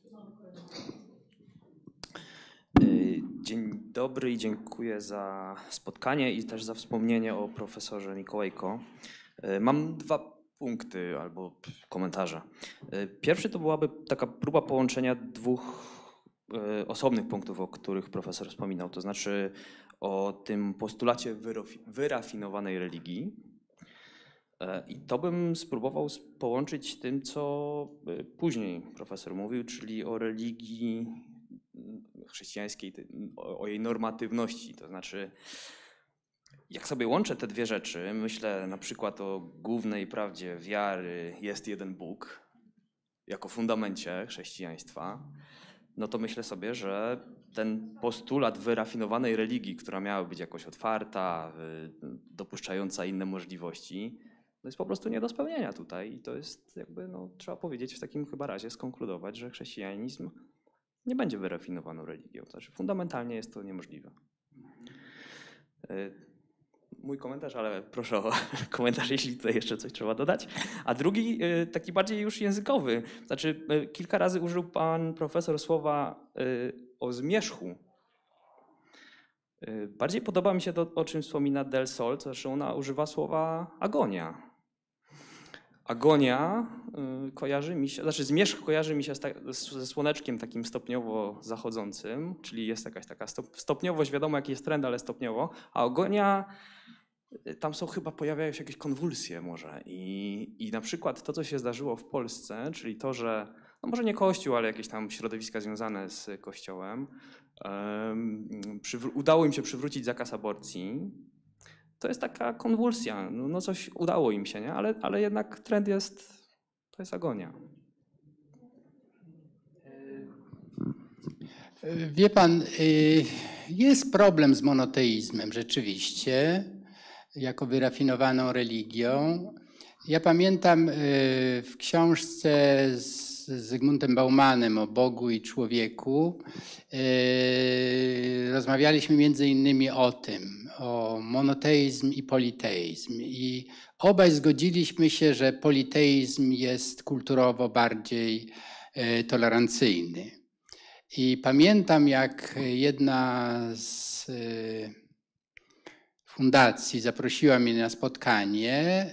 Dzień dobry i dziękuję za spotkanie i też za wspomnienie o profesorze Mikołajko. Mam dwa punkty albo komentarze. Pierwszy to byłaby taka próba połączenia dwóch osobnych punktów, o których profesor wspominał, to znaczy o tym postulacie wyrafinowanej religii. I to bym spróbował połączyć z tym, co później profesor mówił, czyli o religii chrześcijańskiej, o jej normatywności. To znaczy, jak sobie łączę te dwie rzeczy, myślę na przykład o głównej prawdzie wiary, jest jeden Bóg, jako fundamencie chrześcijaństwa, no to myślę sobie, że ten postulat wyrafinowanej religii, która miała być jakoś otwarta, dopuszczająca inne możliwości, to jest po prostu nie do spełnienia tutaj i to jest jakby, no, trzeba powiedzieć w takim chyba razie, skonkludować, że chrześcijanizm nie będzie wyrafinowaną religią. Znaczy fundamentalnie jest to niemożliwe. Mój komentarz, ale proszę o komentarz, jeśli tutaj jeszcze coś trzeba dodać. A drugi, taki bardziej już językowy. Znaczy, kilka razy użył pan profesor słowa o zmierzchu. Bardziej podoba mi się to, o czym wspomina Del Sol, to znaczy ona używa słowa agonia. Agonia kojarzy mi się, znaczy zmierzch kojarzy mi się z ta, ze słoneczkiem takim stopniowo zachodzącym, czyli jest jakaś taka stop, stopniowość, wiadomo jaki jest trend, ale stopniowo, a agonia, tam są chyba, pojawiają się jakieś konwulsje może i, i na przykład to, co się zdarzyło w Polsce, czyli to, że, no może nie Kościół, ale jakieś tam środowiska związane z Kościołem, um, przywr- udało im się przywrócić zakaz aborcji. To jest taka konwulsja, no, no coś udało im się, nie? Ale, ale jednak trend jest, to jest agonia. Wie pan, jest problem z monoteizmem rzeczywiście, jako wyrafinowaną religią. Ja pamiętam w książce z Zygmuntem Baumanem o Bogu i człowieku rozmawialiśmy między innymi o tym, o monoteizm i politeizm. I obaj zgodziliśmy się, że politeizm jest kulturowo bardziej tolerancyjny. I pamiętam, jak jedna z fundacji zaprosiła mnie na spotkanie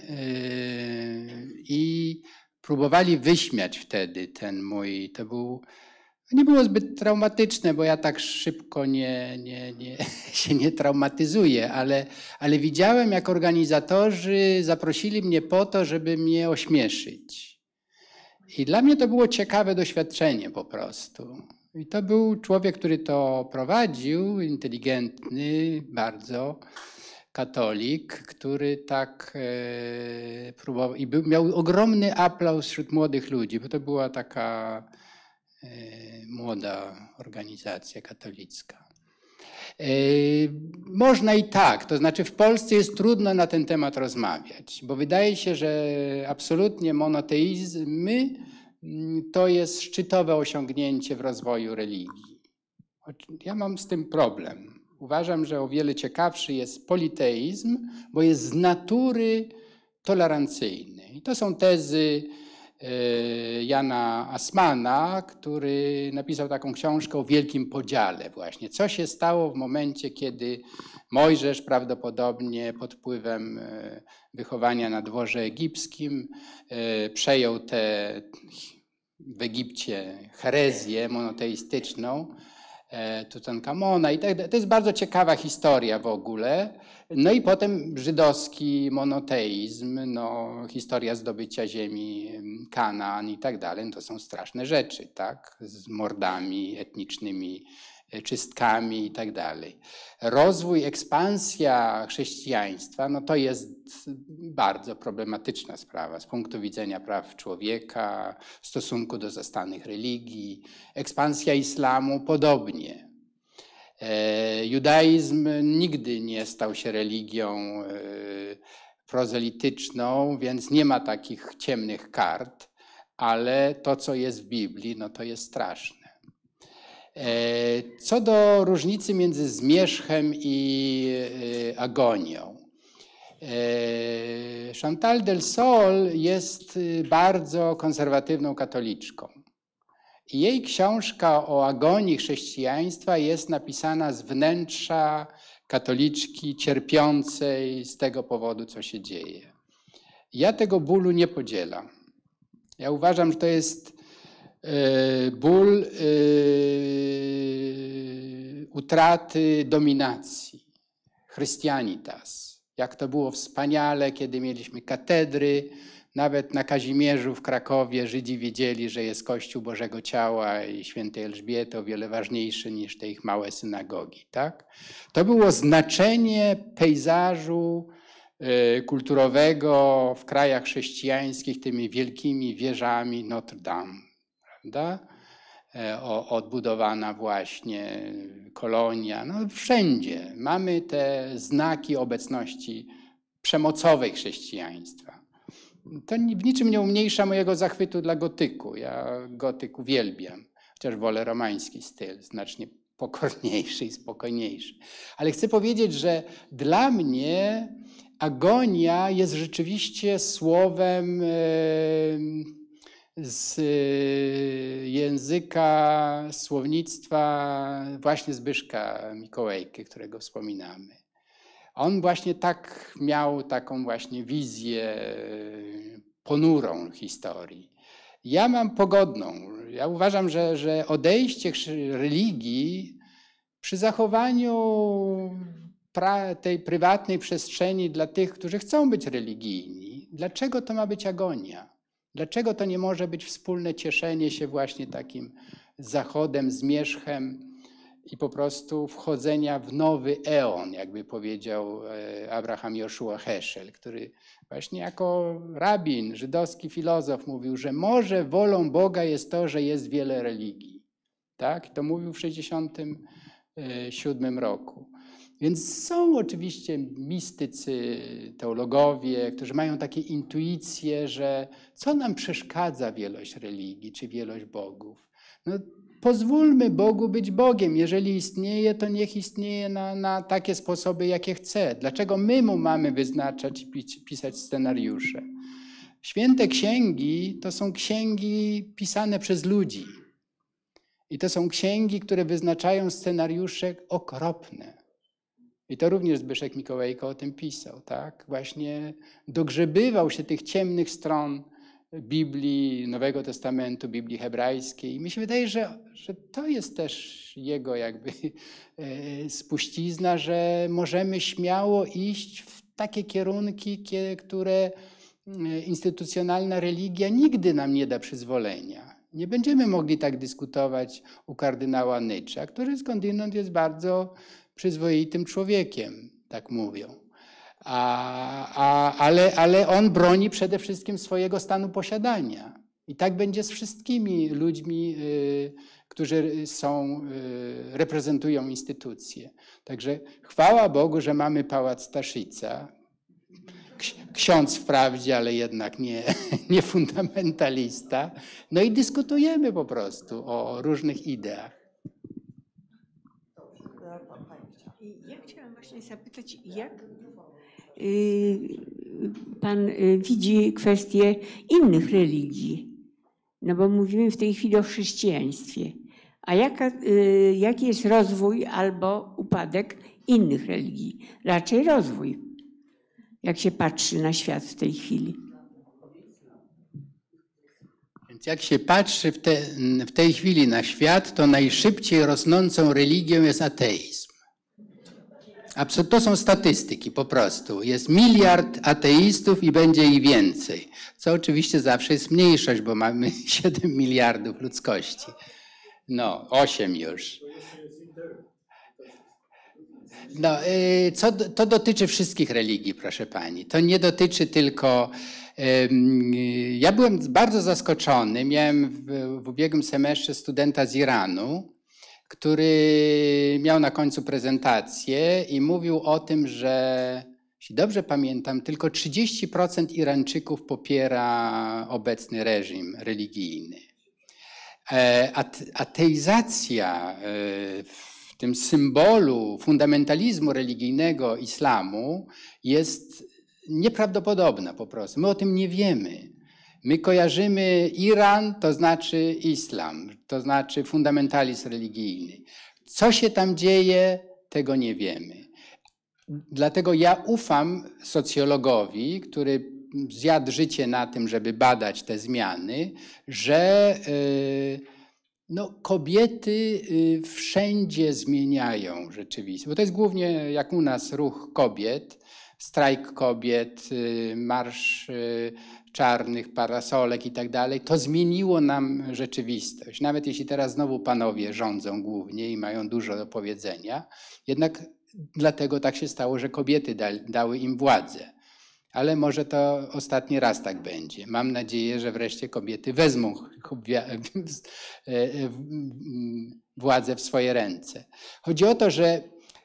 i próbowali wyśmiać wtedy ten mój, to był, nie było zbyt traumatyczne, bo ja tak szybko nie, nie, nie, się nie traumatyzuję, ale, ale widziałem, jak organizatorzy zaprosili mnie po to, żeby mnie ośmieszyć. I dla mnie to było ciekawe doświadczenie po prostu. I to był człowiek, który to prowadził, inteligentny, bardzo katolik, który tak e, próbował i był, miał ogromny aplauz wśród młodych ludzi, bo to była taka e, młoda organizacja katolicka. E, można i tak, to znaczy w Polsce jest trudno na ten temat rozmawiać, bo wydaje się, że absolutnie monoteizmy to jest szczytowe osiągnięcie w rozwoju religii. Ja mam z tym problem. Uważam, że o wiele ciekawszy jest politeizm, bo jest z natury tolerancyjny. I to są tezy Jana Assmana, który napisał taką książkę o wielkim podziale właśnie. Co się stało w momencie, kiedy Mojżesz prawdopodobnie pod wpływem wychowania na dworze egipskim przejął tę w Egipcie herezję monoteistyczną, Tutankamona i tak dalej. To jest bardzo ciekawa historia w ogóle. No i potem żydowski monoteizm, no, historia zdobycia ziemi Kanaan i tak dalej. No to są straszne rzeczy, tak? Z mordami etnicznymi, czystkami i tak dalej. Rozwój, ekspansja chrześcijaństwa, no to jest bardzo problematyczna sprawa z punktu widzenia praw człowieka, w stosunku do zastanych religii. Ekspansja islamu podobnie. E, judaizm nigdy nie stał się religią e, prozelityczną, więc nie ma takich ciemnych kart, ale to, co jest w Biblii, no to jest straszne. Co do różnicy między zmierzchem i agonią. Chantal Del Sol jest bardzo konserwatywną katoliczką. I jej książka o agonii chrześcijaństwa jest napisana z wnętrza katoliczki cierpiącej z tego powodu, co się dzieje. Ja tego bólu nie podzielam. Ja uważam, że to jest ból yy, utraty dominacji, Christianitas. Jak to było wspaniale, kiedy mieliśmy katedry, nawet na Kazimierzu w Krakowie Żydzi wiedzieli, że jest Kościół Bożego Ciała i świętej Elżbiety o wiele ważniejszy niż te ich małe synagogi. Tak? To było znaczenie pejzażu yy, kulturowego w krajach chrześcijańskich tymi wielkimi wieżami Notre Dame. o, odbudowana właśnie kolonia. No wszędzie mamy te znaki obecności przemocowej chrześcijaństwa. To w niczym nie umniejsza mojego zachwytu dla gotyku. Ja gotyk uwielbiam, chociaż wolę romański styl, znacznie pokorniejszy i spokojniejszy. Ale chcę powiedzieć, że dla mnie agonia jest rzeczywiście słowem z języka słownictwa właśnie Zbyszka Mikołajki, którego wspominamy. On właśnie tak miał taką właśnie wizję ponurą historii. Ja mam pogodną. Ja uważam, że, że odejście religii przy zachowaniu pra, tej prywatnej przestrzeni dla tych, którzy chcą być religijni, dlaczego to ma być agonia? Dlaczego to nie może być wspólne cieszenie się właśnie takim zachodem, zmierzchem i po prostu wchodzenia w nowy eon, jakby powiedział Abraham Joshua Heschel, który właśnie jako rabin, żydowski filozof mówił, że może wolą Boga jest to, że jest wiele religii. Tak? To mówił w sześćdziesiątym siódmym roku. Więc są oczywiście mistycy, teologowie, którzy mają takie intuicje, że co nam przeszkadza wielość religii czy wielość bogów. No, pozwólmy Bogu być Bogiem. Jeżeli istnieje, to niech istnieje na, na takie sposoby, jakie chce. Dlaczego my mu mamy wyznaczać i pisać scenariusze? Święte księgi to są księgi pisane przez ludzi. I to są księgi, które wyznaczają scenariusze okropne. I to również Zbyszek Mikołajko o tym pisał, tak? Właśnie dogrzebywał się tych ciemnych stron Biblii, Nowego Testamentu, Biblii hebrajskiej. I mi się wydaje, że, że to jest też jego jakby spuścizna, że możemy śmiało iść w takie kierunki, które instytucjonalna religia nigdy nam nie da przyzwolenia. Nie będziemy mogli tak dyskutować u kardynała Nycza, który skądinąd jest bardzo przyzwoitym człowiekiem, tak mówią. A, a, ale, ale on broni przede wszystkim swojego stanu posiadania. I tak będzie z wszystkimi ludźmi, y, którzy są, y, reprezentują instytucje. Także chwała Bogu, że mamy Pałac Staszica. Ksiądz wprawdzie, ale jednak nie, nie fundamentalista. No i dyskutujemy po prostu o różnych ideach. Ja chciałam właśnie zapytać, jak pan widzi kwestię innych religii? No bo mówimy w tej chwili o chrześcijaństwie. A jaka, jaki jest rozwój albo upadek innych religii? Raczej rozwój, jak się patrzy na świat w tej chwili. Więc jak się patrzy w, te, w tej chwili na świat, to najszybciej rosnącą religią jest ateizm. To są statystyki po prostu. Jest miliard ateistów i będzie ich więcej. Co oczywiście zawsze jest mniejszość, bo mamy siedem miliardów ludzkości. No, osiem już. No, co, to dotyczy wszystkich religii, proszę pani. To nie dotyczy tylko... Ja byłem bardzo zaskoczony. Miałem w, w ubiegłym semestrze studenta z Iranu, który miał na końcu prezentację i mówił o tym, że, jeśli dobrze pamiętam, tylko trzydzieści procent Irańczyków popiera obecny reżim religijny. Ateizacja w tym symbolu fundamentalizmu religijnego islamu jest nieprawdopodobna po prostu. My o tym nie wiemy. My kojarzymy Iran, to znaczy islam, to znaczy fundamentalizm religijny. Co się tam dzieje, tego nie wiemy. Dlatego ja ufam socjologowi, który zjadł życie na tym, żeby badać te zmiany, że no, kobiety wszędzie zmieniają rzeczywistość. Bo to jest głównie jak u nas ruch kobiet, strajk kobiet, marsz czarnych parasolek i tak dalej, to zmieniło nam rzeczywistość. Nawet jeśli teraz znowu panowie rządzą głównie i mają dużo do powiedzenia, jednak dlatego tak się stało, że kobiety da, dały im władzę. Ale może to ostatni raz tak będzie. Mam nadzieję, że wreszcie kobiety wezmą władzę w swoje ręce. Chodzi o to, że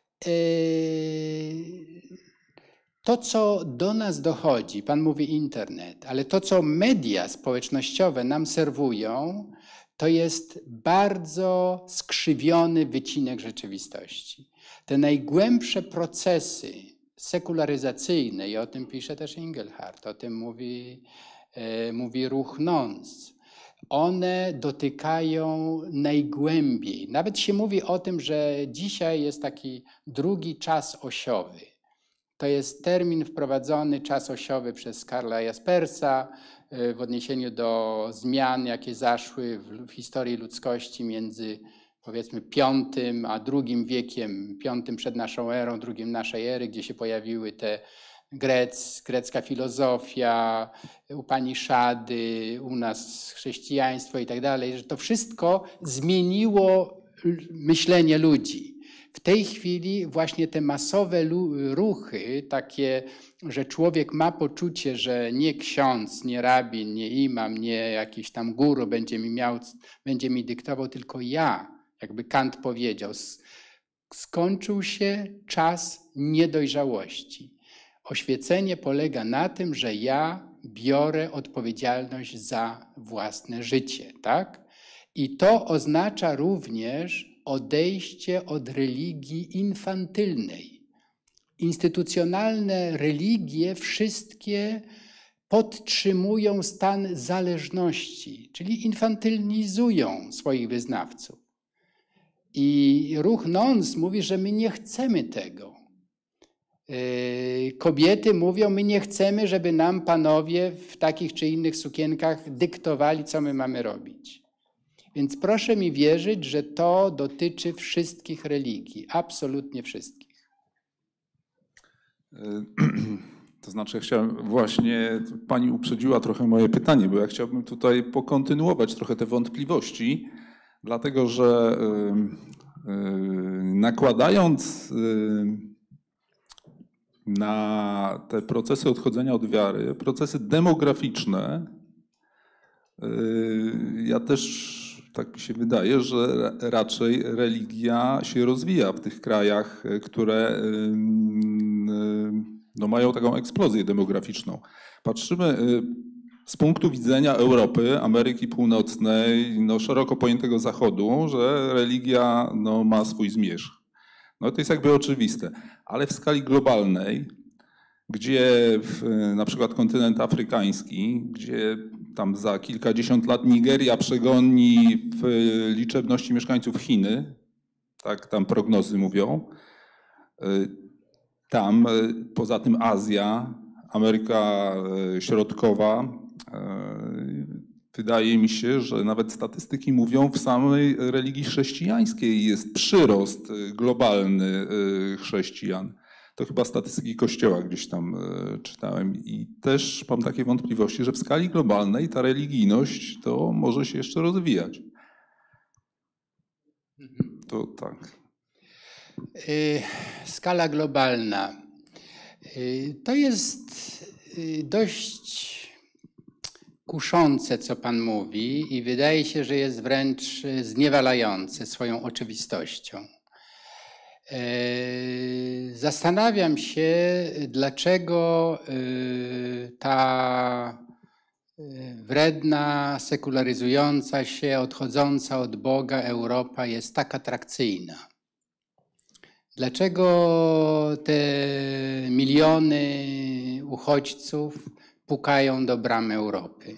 to, co do nas dochodzi, pan mówi internet, ale to, co media społecznościowe nam serwują, to jest bardzo skrzywiony wycinek rzeczywistości. Te najgłębsze procesy sekularyzacyjne, i o tym pisze też Ingelhardt, o tym mówi, e, mówi ruch Nons, one dotykają najgłębiej. Nawet się mówi o tym, że dzisiaj jest taki drugi czas osiowy. To jest termin wprowadzony, czas osiowy, przez Karla Jaspersa w odniesieniu do zmian, jakie zaszły w, w historii ludzkości między powiedzmy piątym a drugim wiekiem, piątym przed naszą erą, drugim naszej ery, gdzie się pojawiły te grec, grecka filozofia, Upaniszady, u nas chrześcijaństwo i tak dalej, że to wszystko zmieniło myślenie ludzi. W tej chwili właśnie te masowe ruchy, takie, że człowiek ma poczucie, że nie ksiądz, nie rabin, nie imam, nie jakiś tam guru będzie mi miał, będzie mi dyktował, tylko ja, jakby Kant powiedział, skończył się czas niedojrzałości. Oświecenie polega na tym, że ja biorę odpowiedzialność za własne życie, tak? I to oznacza również odejście od religii infantylnej. Instytucjonalne religie wszystkie podtrzymują stan zależności, czyli infantylnizują swoich wyznawców. I ruch Nons mówi, że my nie chcemy tego. Kobiety mówią, my nie chcemy, żeby nam panowie w takich czy innych sukienkach dyktowali, co my mamy robić. Więc proszę mi wierzyć, że to dotyczy wszystkich religii, absolutnie wszystkich. To znaczy, ja chciałem właśnie, pani uprzedziła trochę moje pytanie, bo ja chciałbym tutaj pokontynuować trochę te wątpliwości, dlatego że yy, yy, nakładając yy, na te procesy odchodzenia od wiary, procesy demograficzne, yy, ja też tak mi się wydaje, że raczej religia się rozwija w tych krajach, które no, mają taką eksplozję demograficzną. Patrzymy z punktu widzenia Europy, Ameryki Północnej, no, szeroko pojętego Zachodu, że religia no, ma swój zmierzch. No, to jest jakby oczywiste, ale w skali globalnej, gdzie w, na przykład kontynent afrykański, gdzie tam za kilkadziesiąt lat Nigeria przegoni w liczebności mieszkańców Chiny, tak tam prognozy mówią, tam poza tym Azja, Ameryka Środkowa, wydaje mi się, że nawet statystyki mówią, w samej religii chrześcijańskiej jest przyrost globalny chrześcijan. To chyba statystyki Kościoła gdzieś tam czytałem i też mam takie wątpliwości, że w skali globalnej ta religijność to może się jeszcze rozwijać. To tak. Skala globalna. To jest dość kuszące, co pan mówi, i wydaje się, że jest wręcz zniewalające swoją oczywistością. Zastanawiam się, dlaczego ta wredna, sekularyzująca się, odchodząca od Boga Europa jest tak atrakcyjna. Dlaczego te miliony uchodźców pukają do bram Europy?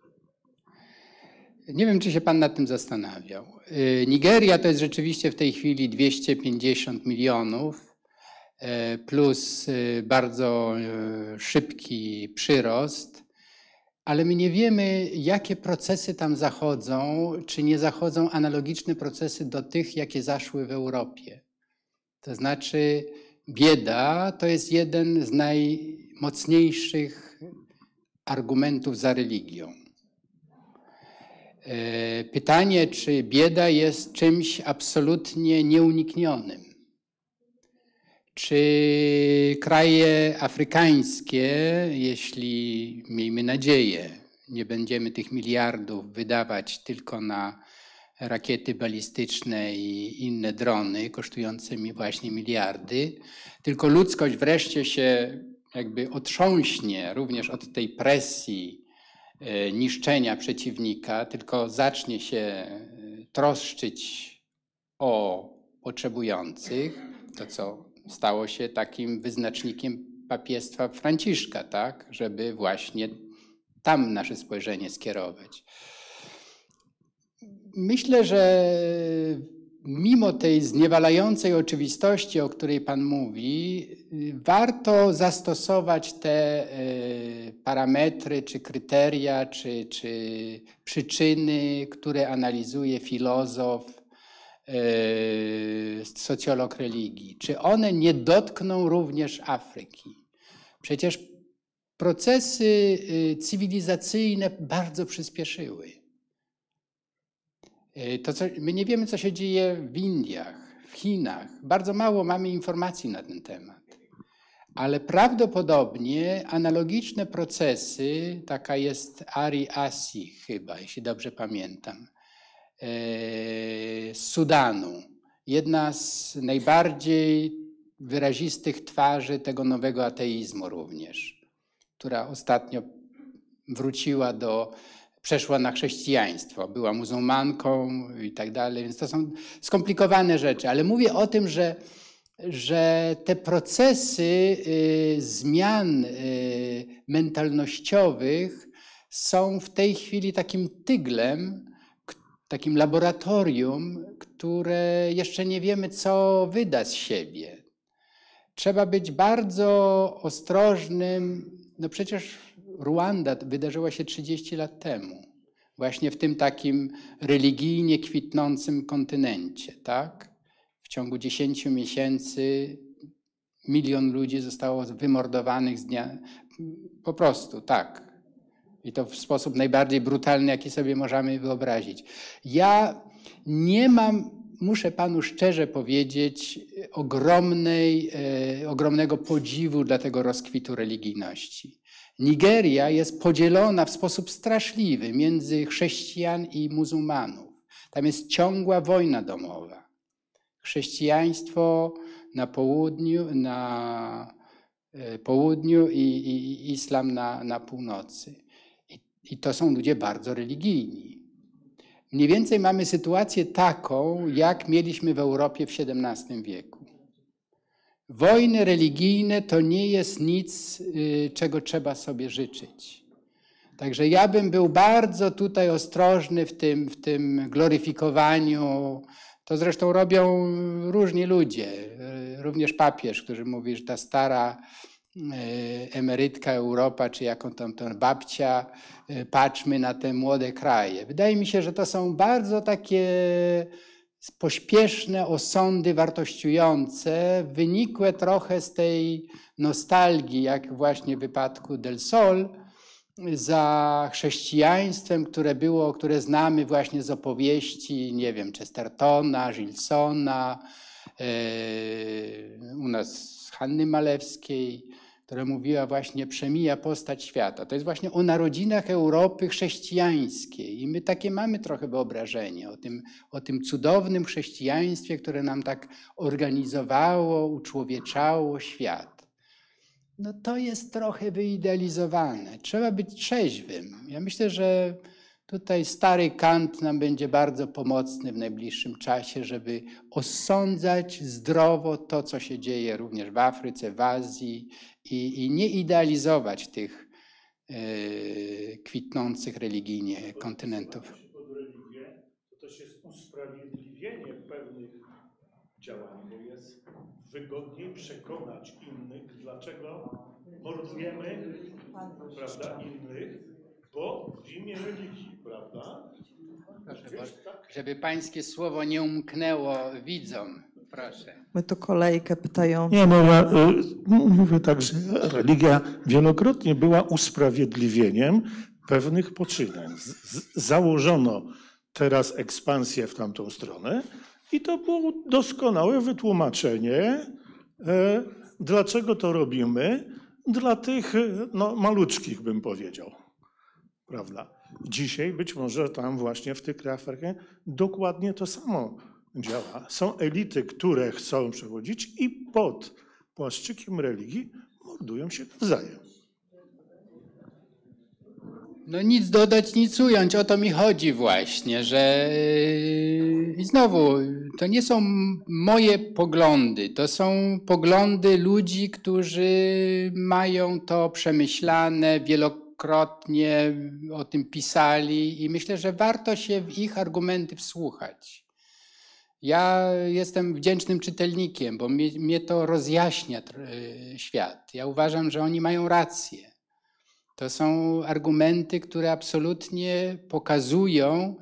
Nie wiem, czy się pan nad tym zastanawiał. Nigeria to jest rzeczywiście w tej chwili dwieście pięćdziesiąt milionów plus bardzo szybki przyrost, ale my nie wiemy, jakie procesy tam zachodzą, czy nie zachodzą analogiczne procesy do tych, jakie zaszły w Europie. To znaczy bieda to jest jeden z najmocniejszych argumentów za religią. Pytanie, czy bieda jest czymś absolutnie nieuniknionym. Czy kraje afrykańskie, jeśli, miejmy nadzieję, nie będziemy tych miliardów wydawać tylko na rakiety balistyczne i inne drony kosztujące mi właśnie miliardy, tylko ludzkość wreszcie się jakby otrząśnie również od tej presji niszczenia przeciwnika, tylko zacznie się troszczyć o potrzebujących, to co stało się takim wyznacznikiem papiestwa Franciszka, tak, żeby właśnie tam nasze spojrzenie skierować. Myślę, że mimo tej zniewalającej oczywistości, o której Pan mówi, warto zastosować te parametry, czy kryteria, czy, czy przyczyny, które analizuje filozof, socjolog religii. Czy one nie dotkną również Afryki? Przecież procesy cywilizacyjne bardzo przyspieszyły. To, co, my nie wiemy, co się dzieje w Indiach, w Chinach. Bardzo mało mamy informacji na ten temat. Ale prawdopodobnie analogiczne procesy, taka jest Ari Asi chyba, jeśli dobrze pamiętam, z Sudanu. Jedna z najbardziej wyrazistych twarzy tego nowego ateizmu również, która ostatnio wróciła do, przeszła na chrześcijaństwo, była muzułmanką i tak dalej, więc to są skomplikowane rzeczy, ale mówię o tym, że, że te procesy y, zmian y, mentalnościowych są w tej chwili takim tyglem, takim laboratorium, które jeszcze nie wiemy, co wyda z siebie. Trzeba być bardzo ostrożnym. No przecież Ruanda wydarzyła się trzydzieści lat temu, właśnie w tym takim religijnie kwitnącym kontynencie, tak? W ciągu dziesięciu miesięcy milion ludzi zostało wymordowanych z dnia, po prostu, tak. I to w sposób najbardziej brutalny, jaki sobie możemy wyobrazić. Ja nie mam, muszę Panu szczerze powiedzieć, ogromnej, e, ogromnego podziwu dla tego rozkwitu religijności. Nigeria jest podzielona w sposób straszliwy między chrześcijan i muzułmanów. Tam jest ciągła wojna domowa. Chrześcijaństwo na południu, na e, południu i, i, i islam na, na północy. I to są ludzie bardzo religijni. Mniej więcej mamy sytuację taką, jak mieliśmy w Europie w siedemnastym wieku. Wojny religijne to nie jest nic, czego trzeba sobie życzyć. Także ja bym był bardzo tutaj ostrożny w tym, w tym gloryfikowaniu. To zresztą robią różni ludzie, również papież, który mówi, że ta stara emerytka Europa, czy jaką tam to babcia, patrzmy na te młode kraje. Wydaje mi się, że to są bardzo takie pośpieszne osądy wartościujące, wynikłe trochę z tej nostalgii, jak właśnie w wypadku Del Sol, za chrześcijaństwem, które było, które znamy właśnie z opowieści, nie wiem, Chestertona, Gilsona, u nas Hanny Malewskiej, która mówiła właśnie, przemija postać świata. To jest właśnie o narodzinach Europy chrześcijańskiej. I my takie mamy trochę wyobrażenie o tym, o tym cudownym chrześcijaństwie, które nam tak organizowało, uczłowieczało świat. No to jest trochę wyidealizowane. Trzeba być trzeźwym. Ja myślę, że tutaj stary Kant nam będzie bardzo pomocny w najbliższym czasie, żeby osądzać zdrowo to, co się dzieje również w Afryce, w Azji i, i nie idealizować tych e, kwitnących religijnie kontynentów. Pod religię to też jest usprawiedliwienie pewnych działań, bo jest wygodniej przekonać innych, dlaczego mordujemy, prawda, innych, bo w imię religii, prawda? Proszę, żeby pańskie słowo nie umknęło widzom, proszę. My tu kolejkę pytają. Nie, no ja y, mówię tak, że religia wielokrotnie była usprawiedliwieniem pewnych poczynań. Z, z, założono teraz ekspansję w tamtą stronę i to było doskonałe wytłumaczenie E, Dlaczego to robimy? Dla tych no, maluczkich, bym powiedział. Prawda? Dzisiaj być może tam właśnie w tych krajach dokładnie to samo działa. Są elity, które chcą przewodzić i pod płaszczykiem religii mordują się nawzajem. No nic dodać, nic ująć. O to mi chodzi właśnie, że i znowu to nie są moje poglądy, to są poglądy ludzi, którzy mają to przemyślane, wielokrotnie o tym pisali i myślę, że warto się w ich argumenty wsłuchać. Ja jestem wdzięcznym czytelnikiem, bo mnie, mnie to rozjaśnia świat. Ja uważam, że oni mają rację. To są argumenty, które absolutnie pokazują,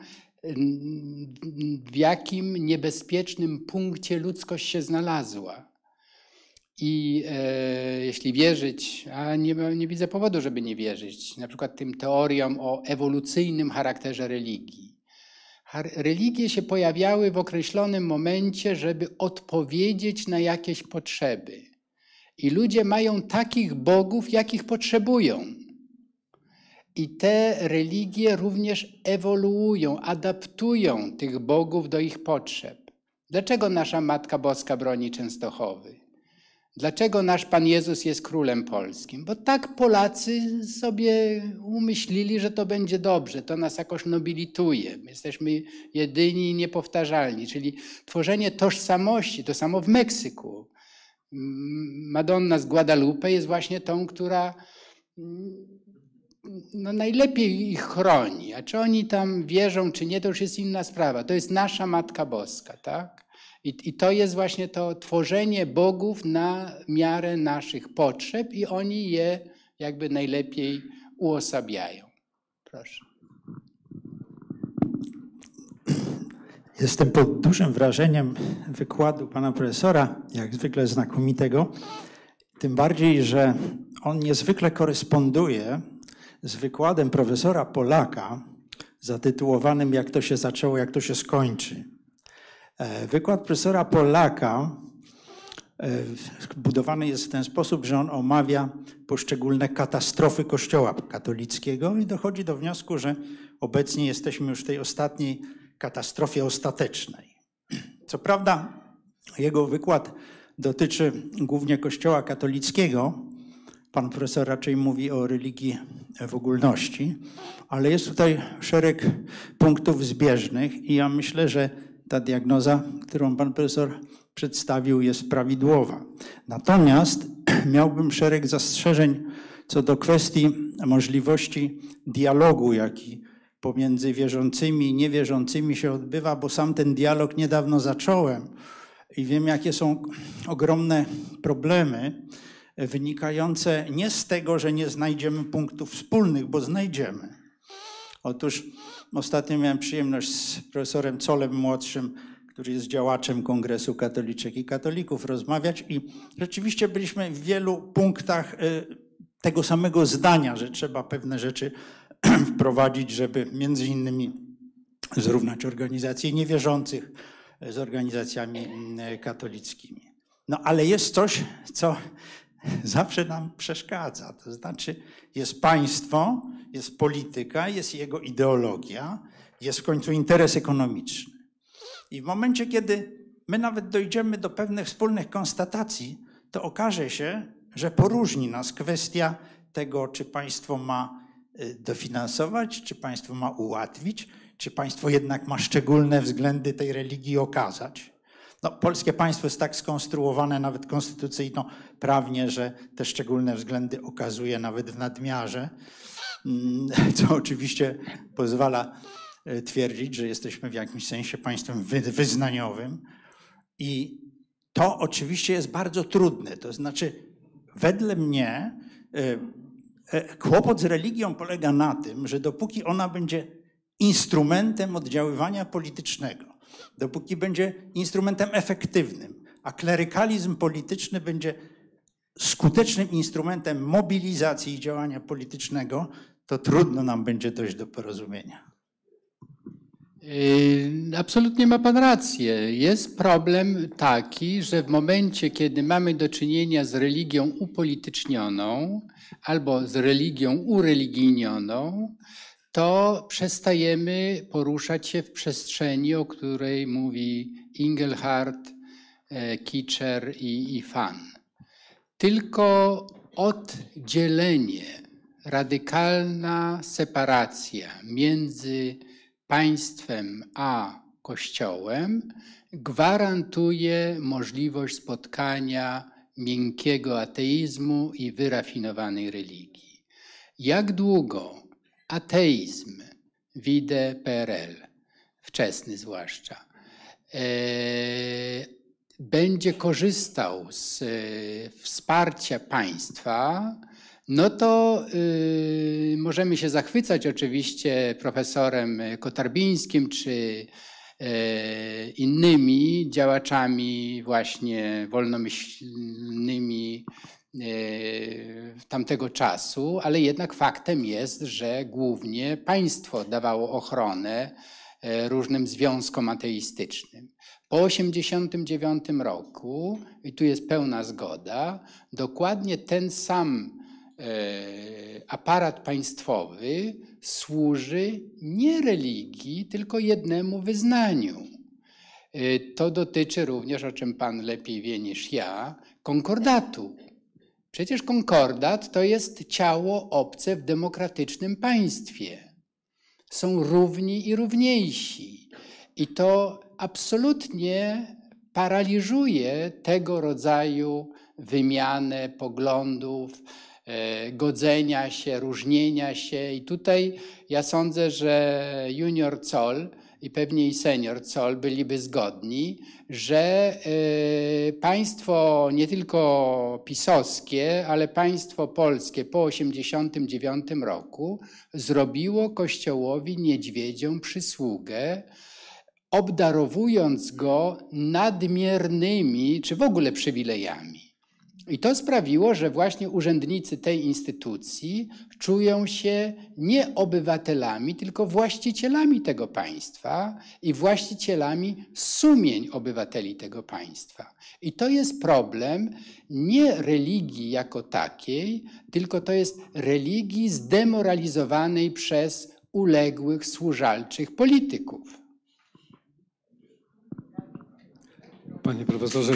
w jakim niebezpiecznym punkcie ludzkość się znalazła. I e, jeśli wierzyć, a nie, nie widzę powodu, żeby nie wierzyć, na przykład tym teoriom o ewolucyjnym charakterze religii. Religie się pojawiały w określonym momencie, żeby odpowiedzieć na jakieś potrzeby. I ludzie mają takich bogów, jakich potrzebują. I te religie również ewoluują, adaptują tych bogów do ich potrzeb. Dlaczego nasza Matka Boska broni Częstochowy? Dlaczego nasz Pan Jezus jest królem polskim? Bo tak Polacy sobie umyślili, że to będzie dobrze, to nas jakoś nobilituje. My jesteśmy jedyni i niepowtarzalni, czyli tworzenie tożsamości, to samo w Meksyku. Madonna z Guadalupe jest właśnie tą, która no, najlepiej ich chroni. A czy oni tam wierzą, czy nie, to już jest inna sprawa. To jest nasza Matka Boska, tak? I, I to jest właśnie to tworzenie bogów na miarę naszych potrzeb i oni je jakby najlepiej uosabiają. Proszę. Jestem pod dużym wrażeniem wykładu pana profesora, jak zwykle znakomitego. Tym bardziej, że on niezwykle koresponduje z wykładem profesora Polaka zatytułowanym Jak to się zaczęło, jak to się skończy. Wykład profesora Polaka budowany jest w ten sposób, że on omawia poszczególne katastrofy Kościoła katolickiego i dochodzi do wniosku, że obecnie jesteśmy już w tej ostatniej katastrofie ostatecznej. Co prawda jego wykład dotyczy głównie Kościoła katolickiego. Pan profesor raczej mówi o religii w ogólności, ale jest tutaj szereg punktów zbieżnych i ja myślę, że ta diagnoza, którą pan profesor przedstawił, jest prawidłowa. Natomiast miałbym szereg zastrzeżeń co do kwestii możliwości dialogu, jaki pomiędzy wierzącymi i niewierzącymi się odbywa, bo sam ten dialog niedawno zacząłem i wiem, jakie są ogromne problemy wynikające nie z tego, że nie znajdziemy punktów wspólnych, bo znajdziemy. Otóż ostatnio miałem przyjemność z profesorem Colem młodszym, który jest działaczem Kongresu Katoliczek i Katolików, rozmawiać i rzeczywiście byliśmy w wielu punktach tego samego zdania, że trzeba pewne rzeczy wprowadzić, żeby między innymi zrównać organizacje niewierzących z organizacjami katolickimi. No ale jest coś, co zawsze nam przeszkadza. To znaczy jest państwo, jest polityka, jest jego ideologia, jest w końcu interes ekonomiczny. I w momencie, kiedy my nawet dojdziemy do pewnych wspólnych konstatacji, to okaże się, że poróżni nas kwestia tego, czy państwo ma dofinansować, czy państwo ma ułatwić, czy państwo jednak ma szczególne względy tej religii okazać. No, polskie państwo jest tak skonstruowane nawet konstytucyjno-prawnie, że te szczególne względy okazuje nawet w nadmiarze, co oczywiście pozwala twierdzić, że jesteśmy w jakimś sensie państwem wyznaniowym. I to oczywiście jest bardzo trudne. To znaczy, wedle mnie kłopot z religią polega na tym, że dopóki ona będzie instrumentem oddziaływania politycznego, dopóki będzie instrumentem efektywnym, a klerykalizm polityczny będzie skutecznym instrumentem mobilizacji i działania politycznego, to trudno nam będzie dojść do porozumienia. Absolutnie ma pan rację. Jest problem taki, że w momencie, kiedy mamy do czynienia z religią upolitycznioną albo z religią ureligijnioną, to przestajemy poruszać się w przestrzeni, o której mówi Inglehart, Kitcher i, i Fan. Tylko oddzielenie, radykalna separacja między państwem a Kościołem gwarantuje możliwość spotkania miękkiego ateizmu i wyrafinowanej religii. Jak długo ateizm, vide P R L, wczesny zwłaszcza, e, będzie korzystał z e, wsparcia państwa, no to y, możemy się zachwycać oczywiście profesorem Kotarbińskim czy y, innymi działaczami właśnie wolnomyślnymi y, tamtego czasu, ale jednak faktem jest, że głównie państwo dawało ochronę y, różnym związkom ateistycznym. Po tysiąc dziewięćset osiemdziesiątym dziewiątym roku, i tu jest pełna zgoda, dokładnie ten sam aparat państwowy służy nie religii, tylko jednemu wyznaniu. To dotyczy również, o czym pan lepiej wie niż ja, konkordatu. Przecież konkordat to jest ciało obce w demokratycznym państwie. Są równi i równiejsi. I to absolutnie paraliżuje tego rodzaju wymianę poglądów, godzenia się, różnienia się. I tutaj ja sądzę, że junior Zoll i pewnie i senior Zoll byliby zgodni, że państwo nie tylko pisowskie, ale państwo polskie po tysiąc dziewięćset osiemdziesiątym dziewiątym roku zrobiło Kościołowi niedźwiedzią przysługę, obdarowując go nadmiernymi czy w ogóle przywilejami. I to sprawiło, że właśnie urzędnicy tej instytucji czują się nie obywatelami, tylko właścicielami tego państwa i właścicielami sumień obywateli tego państwa. I to jest problem nie religii jako takiej, tylko to jest religii zdemoralizowanej przez uległych, służalczych polityków. Panie profesorze,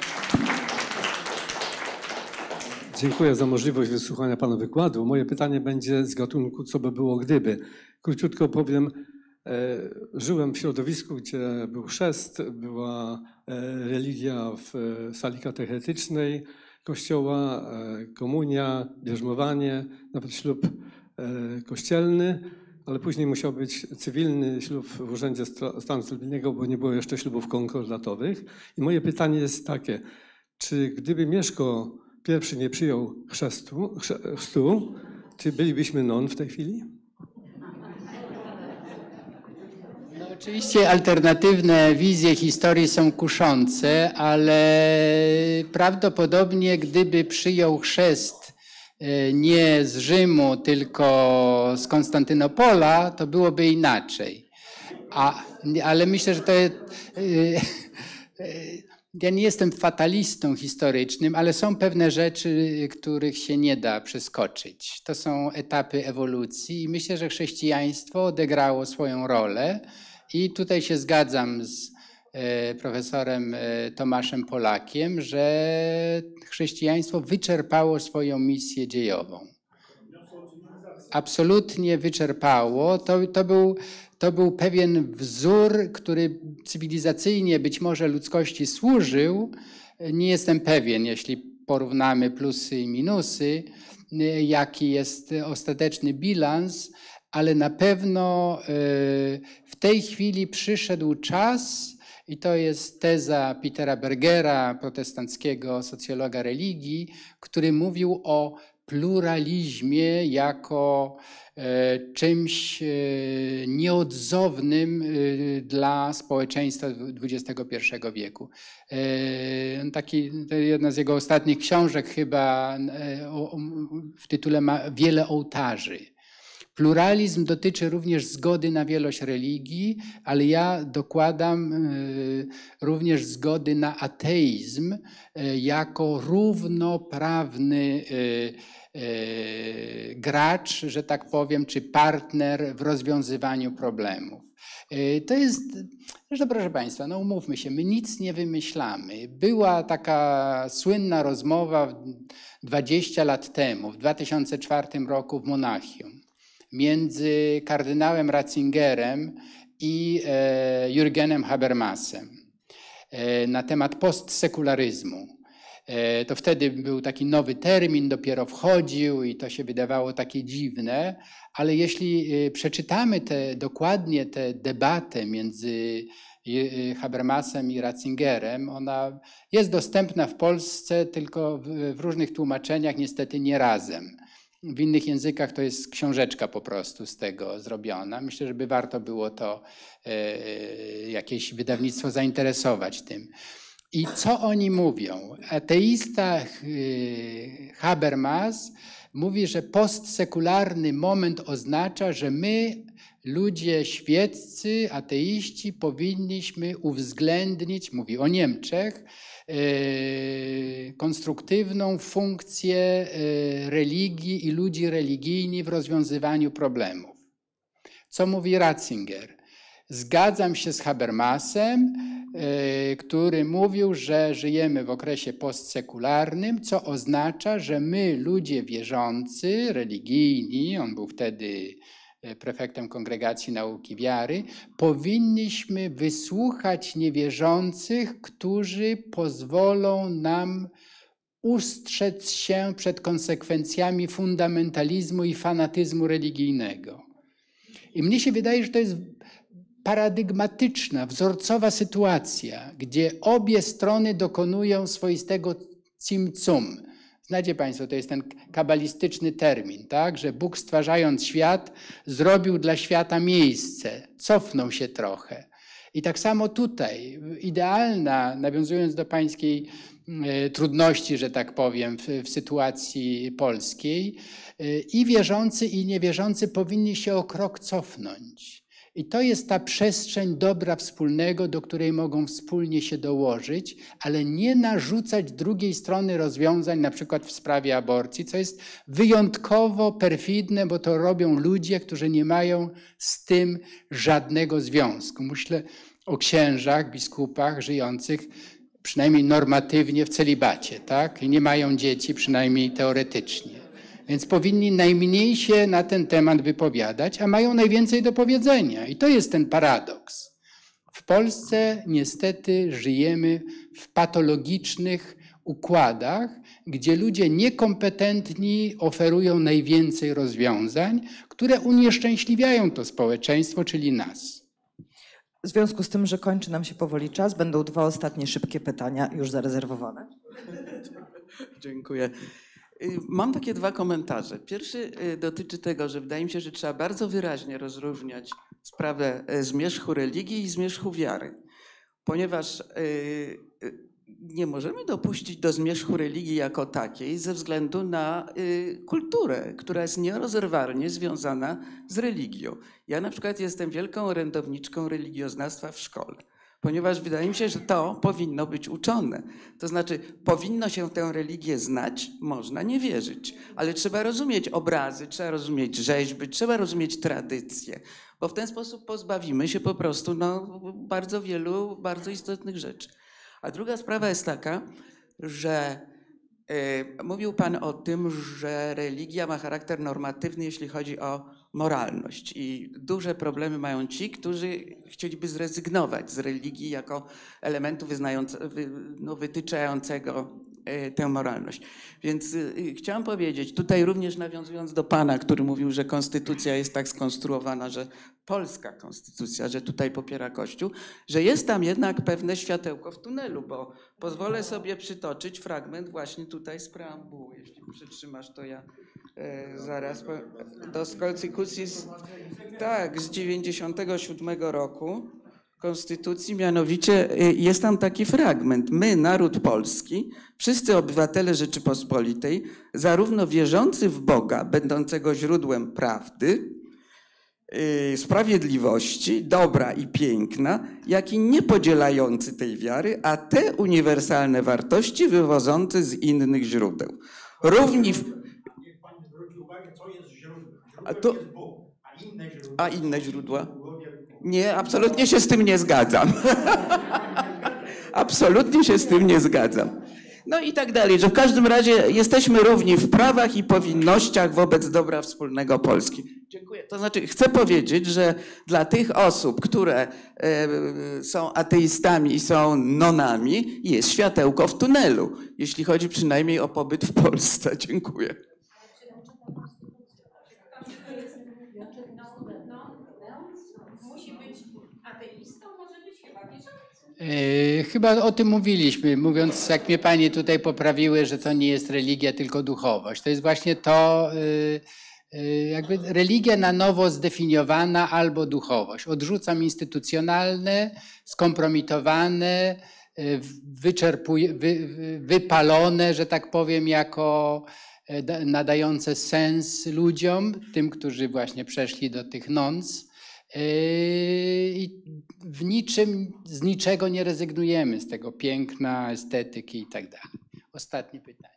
dziękuję za możliwość wysłuchania pana wykładu. Moje pytanie będzie z gatunku, co by było gdyby. Króciutko powiem, e, żyłem w środowisku, gdzie był chrzest, była e, religia w e, sali katechetycznej kościoła, e, komunia, bierzmowanie, nawet ślub e, kościelny, ale później musiał być cywilny ślub w Urzędzie Stanu Cywilnego, bo nie było jeszcze ślubów konkordatowych. I moje pytanie jest takie, czy gdyby Mieszko pierwszy nie przyjął chrztu, chrztu, czy bylibyśmy non w tej chwili? No, oczywiście alternatywne wizje historii są kuszące, ale prawdopodobnie gdyby przyjął chrzest nie z Rzymu, tylko z Konstantynopola, to byłoby inaczej. A, ale myślę, że to jest... Ja nie jestem fatalistą historycznym, ale są pewne rzeczy, których się nie da przeskoczyć. To są etapy ewolucji i myślę, że chrześcijaństwo odegrało swoją rolę i tutaj się zgadzam z profesorem Tomaszem Polakiem, że chrześcijaństwo wyczerpało swoją misję dziejową. Absolutnie wyczerpało. To, to był... To był pewien wzór, który cywilizacyjnie być może ludzkości służył. Nie jestem pewien, jeśli porównamy plusy i minusy, jaki jest ostateczny bilans, ale na pewno w tej chwili przyszedł czas, i to jest teza Petera Bergera, protestanckiego socjologa religii, który mówił o pluralizmie jako czymś nieodzownym dla społeczeństwa dwudziestego pierwszego wieku. Taki, to jedna z jego ostatnich książek chyba w tytule ma Wiele ołtarzy. Pluralizm dotyczy również zgody na wielość religii, ale ja dokładam y, również zgody na ateizm y, jako równoprawny y, y, gracz, że tak powiem, czy partner w rozwiązywaniu problemów. Y, to jest, zresztą proszę Państwa, no umówmy się, my nic nie wymyślamy. Była taka słynna rozmowa dwadzieścia lat temu, w dwa tysiące czwartym roku w Monachium, między kardynałem Ratzingerem i e, Jürgenem Habermasem e, na temat postsekularyzmu. E, to wtedy był taki nowy termin, dopiero wchodził i to się wydawało takie dziwne, ale jeśli e, przeczytamy te, dokładnie tę debatę między e, Habermasem i Ratzingerem, ona jest dostępna w Polsce, tylko w, w różnych tłumaczeniach, niestety nie razem. W innych językach to jest książeczka po prostu z tego zrobiona. Myślę, że by warto było to e, jakieś wydawnictwo zainteresować tym. I co oni mówią? Ateista e, Habermas mówi, że postsekularny moment oznacza, że my, ludzie świeccy, ateiści, powinniśmy uwzględnić, mówi o Niemczech, konstruktywną funkcję religii i ludzi religijni w rozwiązywaniu problemów. Co mówi Ratzinger? Zgadzam się z Habermasem, który mówił, że żyjemy w okresie postsekularnym, co oznacza, że my, ludzie wierzący, religijni, on był wtedy prefektem Kongregacji Nauki Wiary, powinniśmy wysłuchać niewierzących, którzy pozwolą nam ustrzec się przed konsekwencjami fundamentalizmu i fanatyzmu religijnego. I mnie się wydaje, że to jest paradygmatyczna, wzorcowa sytuacja, gdzie obie strony dokonują swoistego cim-cum. Znacie Państwo, to jest ten kabalistyczny termin, tak? Że Bóg, stwarzając świat, zrobił dla świata miejsce, cofnął się trochę. I tak samo tutaj, idealna, nawiązując do pańskiej y, trudności, że tak powiem, w, w sytuacji polskiej, y, i wierzący, i niewierzący powinni się o krok cofnąć. I to jest ta przestrzeń dobra wspólnego, do której mogą wspólnie się dołożyć, ale nie narzucać drugiej strony rozwiązań, na przykład w sprawie aborcji, co jest wyjątkowo perfidne, bo to robią ludzie, którzy nie mają z tym żadnego związku. Myślę o księżach, biskupach żyjących przynajmniej normatywnie w celibacie, tak? I nie mają dzieci, przynajmniej teoretycznie. Więc powinni najmniej się na ten temat wypowiadać, a mają najwięcej do powiedzenia. I to jest ten paradoks. W Polsce niestety żyjemy w patologicznych układach, gdzie ludzie niekompetentni oferują najwięcej rozwiązań, które unieszczęśliwiają to społeczeństwo, czyli nas. W związku z tym, że kończy nam się powoli czas, będą dwa ostatnie szybkie pytania już zarezerwowane. Dziękuję. Mam takie dwa komentarze. Pierwszy dotyczy tego, że wydaje mi się, że trzeba bardzo wyraźnie rozróżniać sprawę zmierzchu religii i zmierzchu wiary, ponieważ nie możemy dopuścić do zmierzchu religii jako takiej ze względu na kulturę, która jest nierozerwalnie związana z religią. Ja na przykład jestem wielką orędowniczką religioznawstwa w szkole, ponieważ wydaje mi się, że to powinno być uczone. To znaczy, powinno się tę religię znać, można nie wierzyć, ale trzeba rozumieć obrazy, trzeba rozumieć rzeźby, trzeba rozumieć tradycje, bo w ten sposób pozbawimy się po prostu no, bardzo wielu, bardzo istotnych rzeczy. A druga sprawa jest taka, że y, mówił Pan o tym, że religia ma charakter normatywny, jeśli chodzi o moralność. I duże problemy mają ci, którzy chcieliby zrezygnować z religii jako elementu wyznając, wy, no, wytyczającego y, tę moralność. Więc y, chciałam powiedzieć, tutaj również nawiązując do Pana, który mówił, że konstytucja jest tak skonstruowana, że polska konstytucja, że tutaj popiera Kościół, że jest tam jednak pewne światełko w tunelu, bo pozwolę sobie przytoczyć fragment właśnie tutaj z preambuły. Jeśli przytrzymasz, to ja e, zaraz do konstytucji, z, tak, z dziewięćdziesiątego siódmego roku konstytucji, mianowicie jest tam taki fragment. My, naród polski, wszyscy obywatele Rzeczypospolitej, zarówno wierzący w Boga, będącego źródłem prawdy, sprawiedliwości, dobra i piękna, jak i niepodzielający tej wiary, a te uniwersalne wartości wywodzące z innych źródeł. Równi w... A, to... a inne źródła? Nie, absolutnie się z tym nie zgadzam. Absolutnie się z tym nie zgadzam. No i tak dalej, że w każdym razie jesteśmy równi w prawach i powinnościach wobec dobra wspólnego Polski. Dziękuję. To znaczy chcę powiedzieć, że dla tych osób, które y, są ateistami i są nonami, jest światełko w tunelu, jeśli chodzi przynajmniej o pobyt w Polsce. Dziękuję. Musi być ateistą, może być chyba wierzącym. Yy, chyba o tym mówiliśmy, mówiąc, jak mnie panie tutaj poprawiły, że to nie jest religia, tylko duchowość. To jest właśnie to, yy, yy, jakby religia na nowo zdefiniowana albo duchowość. Odrzucam instytucjonalne, skompromitowane, yy, wyczerpuj, wy, wypalone, że tak powiem, jako nadające sens ludziom, tym, którzy właśnie przeszli do tych nons. I w niczym, z niczego nie rezygnujemy, z tego piękna, estetyki i tak dalej. Ostatnie pytanie.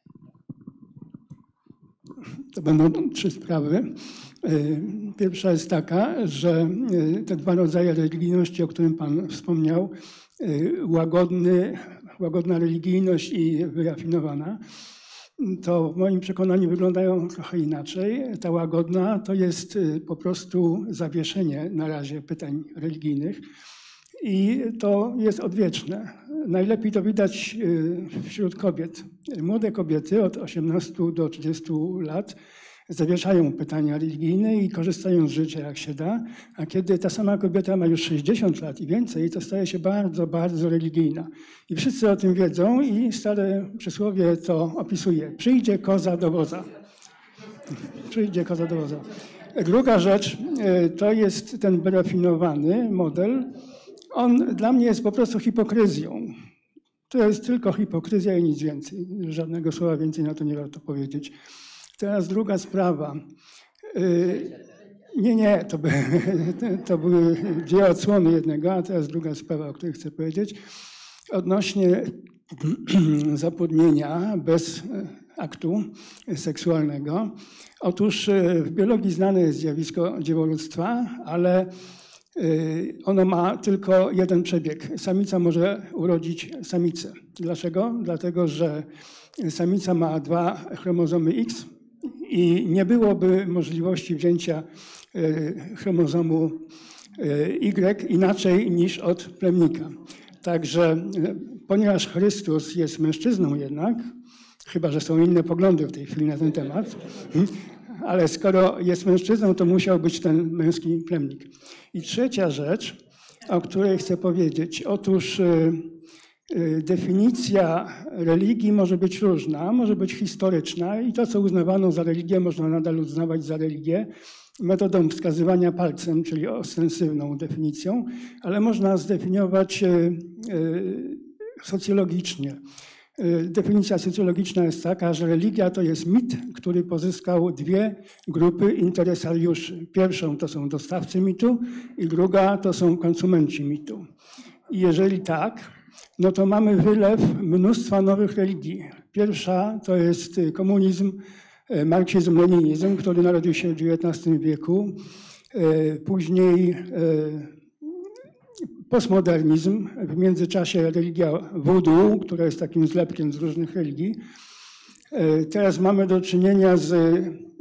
To będą trzy sprawy. Pierwsza jest taka, że te dwa rodzaje religijności, o którym Pan wspomniał, łagodny, łagodna religijność i wyrafinowana, to w moim przekonaniu wyglądają trochę inaczej. Ta łagodna to jest po prostu zawieszenie na razie pytań religijnych i to jest odwieczne. Najlepiej to widać wśród kobiet. Młode kobiety od osiemnastu do trzydziestu lat zawieszają pytania religijne i korzystają z życia jak się da, a kiedy ta sama kobieta ma już sześćdziesiąt lat i więcej, to staje się bardzo, bardzo religijna. I wszyscy o tym wiedzą i stare przysłowie to opisuje. Przyjdzie koza do woza. Przyjdzie koza do woza. Druga rzecz to jest ten wyrafinowany model. On dla mnie jest po prostu hipokryzją. To jest tylko hipokryzja i nic więcej. Żadnego słowa więcej na to nie warto powiedzieć. Teraz druga sprawa. Nie, nie, to, by, to były dwie odsłony jednego, a teraz druga sprawa, o której chcę powiedzieć. Odnośnie zapłodnienia bez aktu seksualnego. Otóż w biologii znane jest zjawisko dziewoludztwa, ale ono ma tylko jeden przebieg. Samica może urodzić samicę. Dlaczego? Dlatego, że samica ma dwa chromozomy X, i nie byłoby możliwości wzięcia chromozomu Y inaczej niż od plemnika. Także ponieważ Chrystus jest mężczyzną jednak, chyba że są inne poglądy w tej chwili na ten temat, ale skoro jest mężczyzną, to musiał być ten męski plemnik. I trzecia rzecz, o której chcę powiedzieć. Otóż definicja religii może być różna, może być historyczna i to, co uznawano za religię, można nadal uznawać za religię metodą wskazywania palcem, czyli ostensywną definicją, ale można zdefiniować socjologicznie. Definicja socjologiczna jest taka, że religia to jest mit, który pozyskał dwie grupy interesariuszy. Pierwszą to są dostawcy mitu i druga to są konsumenci mitu. I jeżeli tak, no to mamy wylew mnóstwa nowych religii. Pierwsza to jest komunizm, marksizm, leninizm, który narodził się w dziewiętnastym wieku. Później postmodernizm, w międzyczasie religia voodoo, która jest takim zlepkiem z różnych religii. Teraz mamy do czynienia z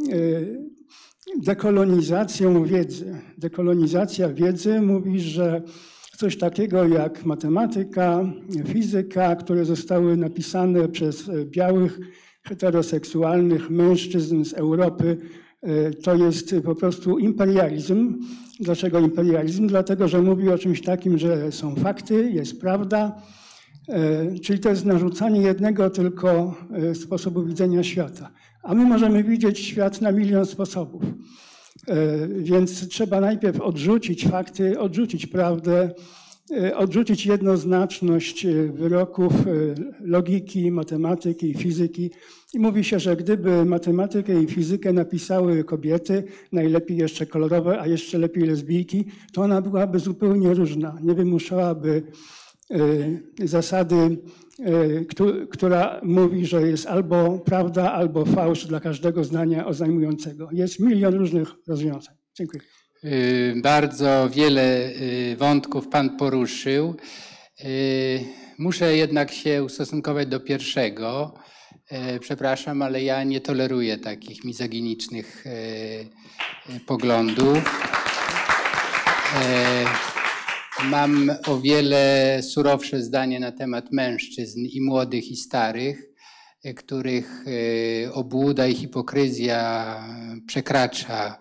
dekolonizacją wiedzy. Dekolonizacja wiedzy mówi, że coś takiego jak matematyka, fizyka, które zostały napisane przez białych, heteroseksualnych mężczyzn z Europy, to jest po prostu imperializm. Dlaczego imperializm? Dlatego, że mówi o czymś takim, że są fakty, jest prawda, czyli to jest narzucanie jednego tylko sposobu widzenia świata. A my możemy widzieć świat na milion sposobów. Więc trzeba najpierw odrzucić fakty, odrzucić prawdę odrzucić jednoznaczność wyroków logiki, matematyki i fizyki. I mówi się, że gdyby matematykę i fizykę napisały kobiety, najlepiej jeszcze kolorowe, a jeszcze lepiej lesbijki, to ona byłaby zupełnie różna. Nie wymuszałaby zasady, która mówi, że jest albo prawda, albo fałsz dla każdego zdania oznajmującego. Jest milion różnych rozwiązań. Dziękuję. Bardzo wiele wątków Pan poruszył. Muszę jednak się ustosunkować do pierwszego. Przepraszam, ale ja nie toleruję takich mizoginicznych poglądów. Mam o wiele surowsze zdanie na temat mężczyzn i młodych i starych, których obłuda i hipokryzja przekracza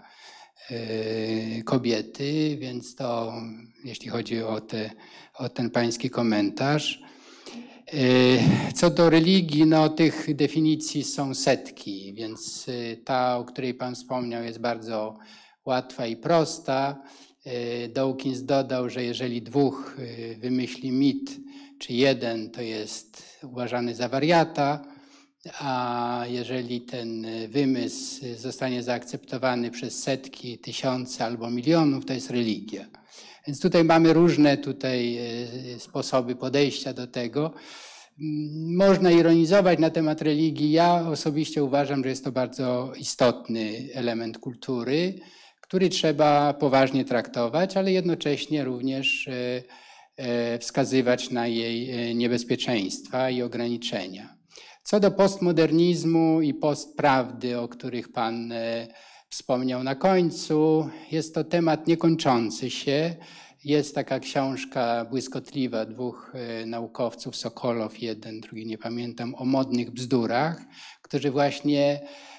kobiety, więc to jeśli chodzi o, te, o ten pański komentarz. Co do religii, no tych definicji są setki, więc ta, o której pan wspomniał, jest bardzo łatwa i prosta. Dawkins dodał, że jeżeli dwóch wymyśli mit, czy jeden, to jest uważany za wariata, a jeżeli ten wymysł zostanie zaakceptowany przez setki, tysiące albo milionów, to jest religia. Więc tutaj mamy różne tutaj sposoby podejścia do tego. Można ironizować na temat religii. Ja osobiście uważam, że jest to bardzo istotny element kultury, który trzeba poważnie traktować, ale jednocześnie również wskazywać na jej niebezpieczeństwa i ograniczenia. Co do postmodernizmu i postprawdy, o których Pan wspomniał na końcu, jest to temat niekończący się. Jest taka książka błyskotliwa dwóch naukowców, Sokolow jeden, drugi nie pamiętam, o modnych bzdurach, którzy właśnie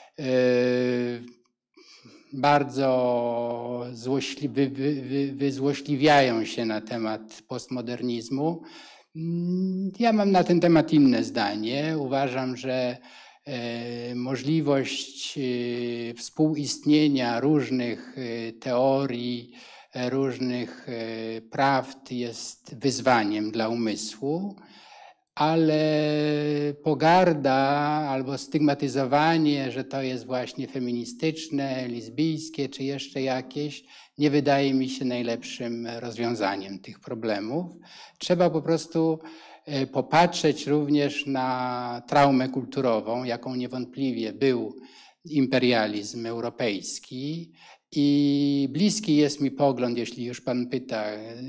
bardzo złośli, wy, wy, wy, wyzłośliwiają się na temat postmodernizmu. Ja mam na ten temat inne zdanie. Uważam, że możliwość współistnienia różnych teorii, różnych prawd jest wyzwaniem dla umysłu, ale pogarda albo stygmatyzowanie, że to jest właśnie feministyczne, lesbijskie czy jeszcze jakieś, nie wydaje mi się najlepszym rozwiązaniem tych problemów. Trzeba po prostu popatrzeć również na traumę kulturową, jaką niewątpliwie był imperializm europejski. I bliski jest mi pogląd, jeśli już Pan pyta,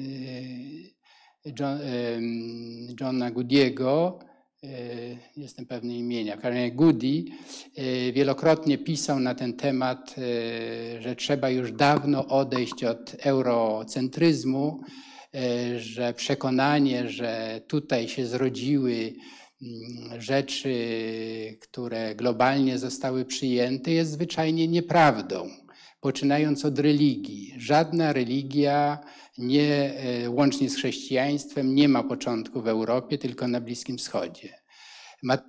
John, Johna Goody'ego, jestem pewny imienia, Goody, wielokrotnie pisał na ten temat, że trzeba już dawno odejść od eurocentryzmu, że przekonanie, że tutaj się zrodziły rzeczy, które globalnie zostały przyjęte, jest zwyczajnie nieprawdą. Poczynając od religii. Żadna religia, nie, łącznie z chrześcijaństwem, nie ma początku w Europie, tylko na Bliskim Wschodzie. Ma...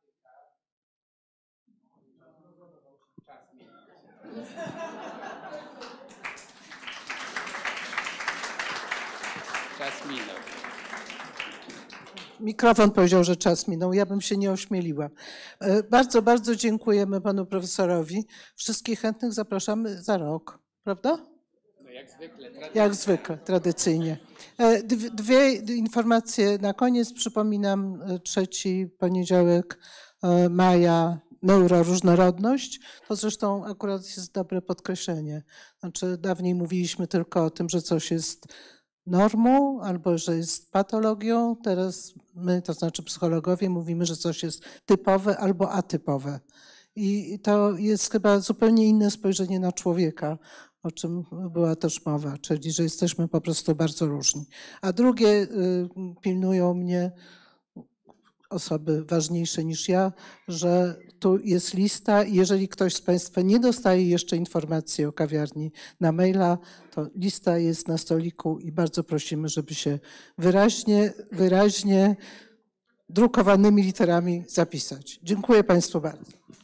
Czas minął. Mikrofon powiedział, że czas minął. Ja bym się nie ośmieliła. Bardzo, bardzo dziękujemy panu profesorowi. Wszystkich chętnych zapraszamy za rok, prawda? No jak zwykle. Jak zwykle, tradycyjnie. Dwie informacje na koniec. Przypominam, trzeci poniedziałek maja neuroróżnorodność. To zresztą akurat jest dobre podkreślenie. Znaczy dawniej mówiliśmy tylko o tym, że coś jest normą albo że jest patologią. Teraz my, to znaczy psychologowie, mówimy, że coś jest typowe albo atypowe. I to jest chyba zupełnie inne spojrzenie na człowieka, o czym była też mowa, czyli że jesteśmy po prostu bardzo różni. A drugie, pilnują mnie osoby ważniejsze niż ja, że tu jest lista i jeżeli ktoś z Państwa nie dostaje jeszcze informacji o kawiarni na maila, to lista jest na stoliku i bardzo prosimy, żeby się wyraźnie, wyraźnie drukowanymi literami zapisać. Dziękuję Państwu bardzo.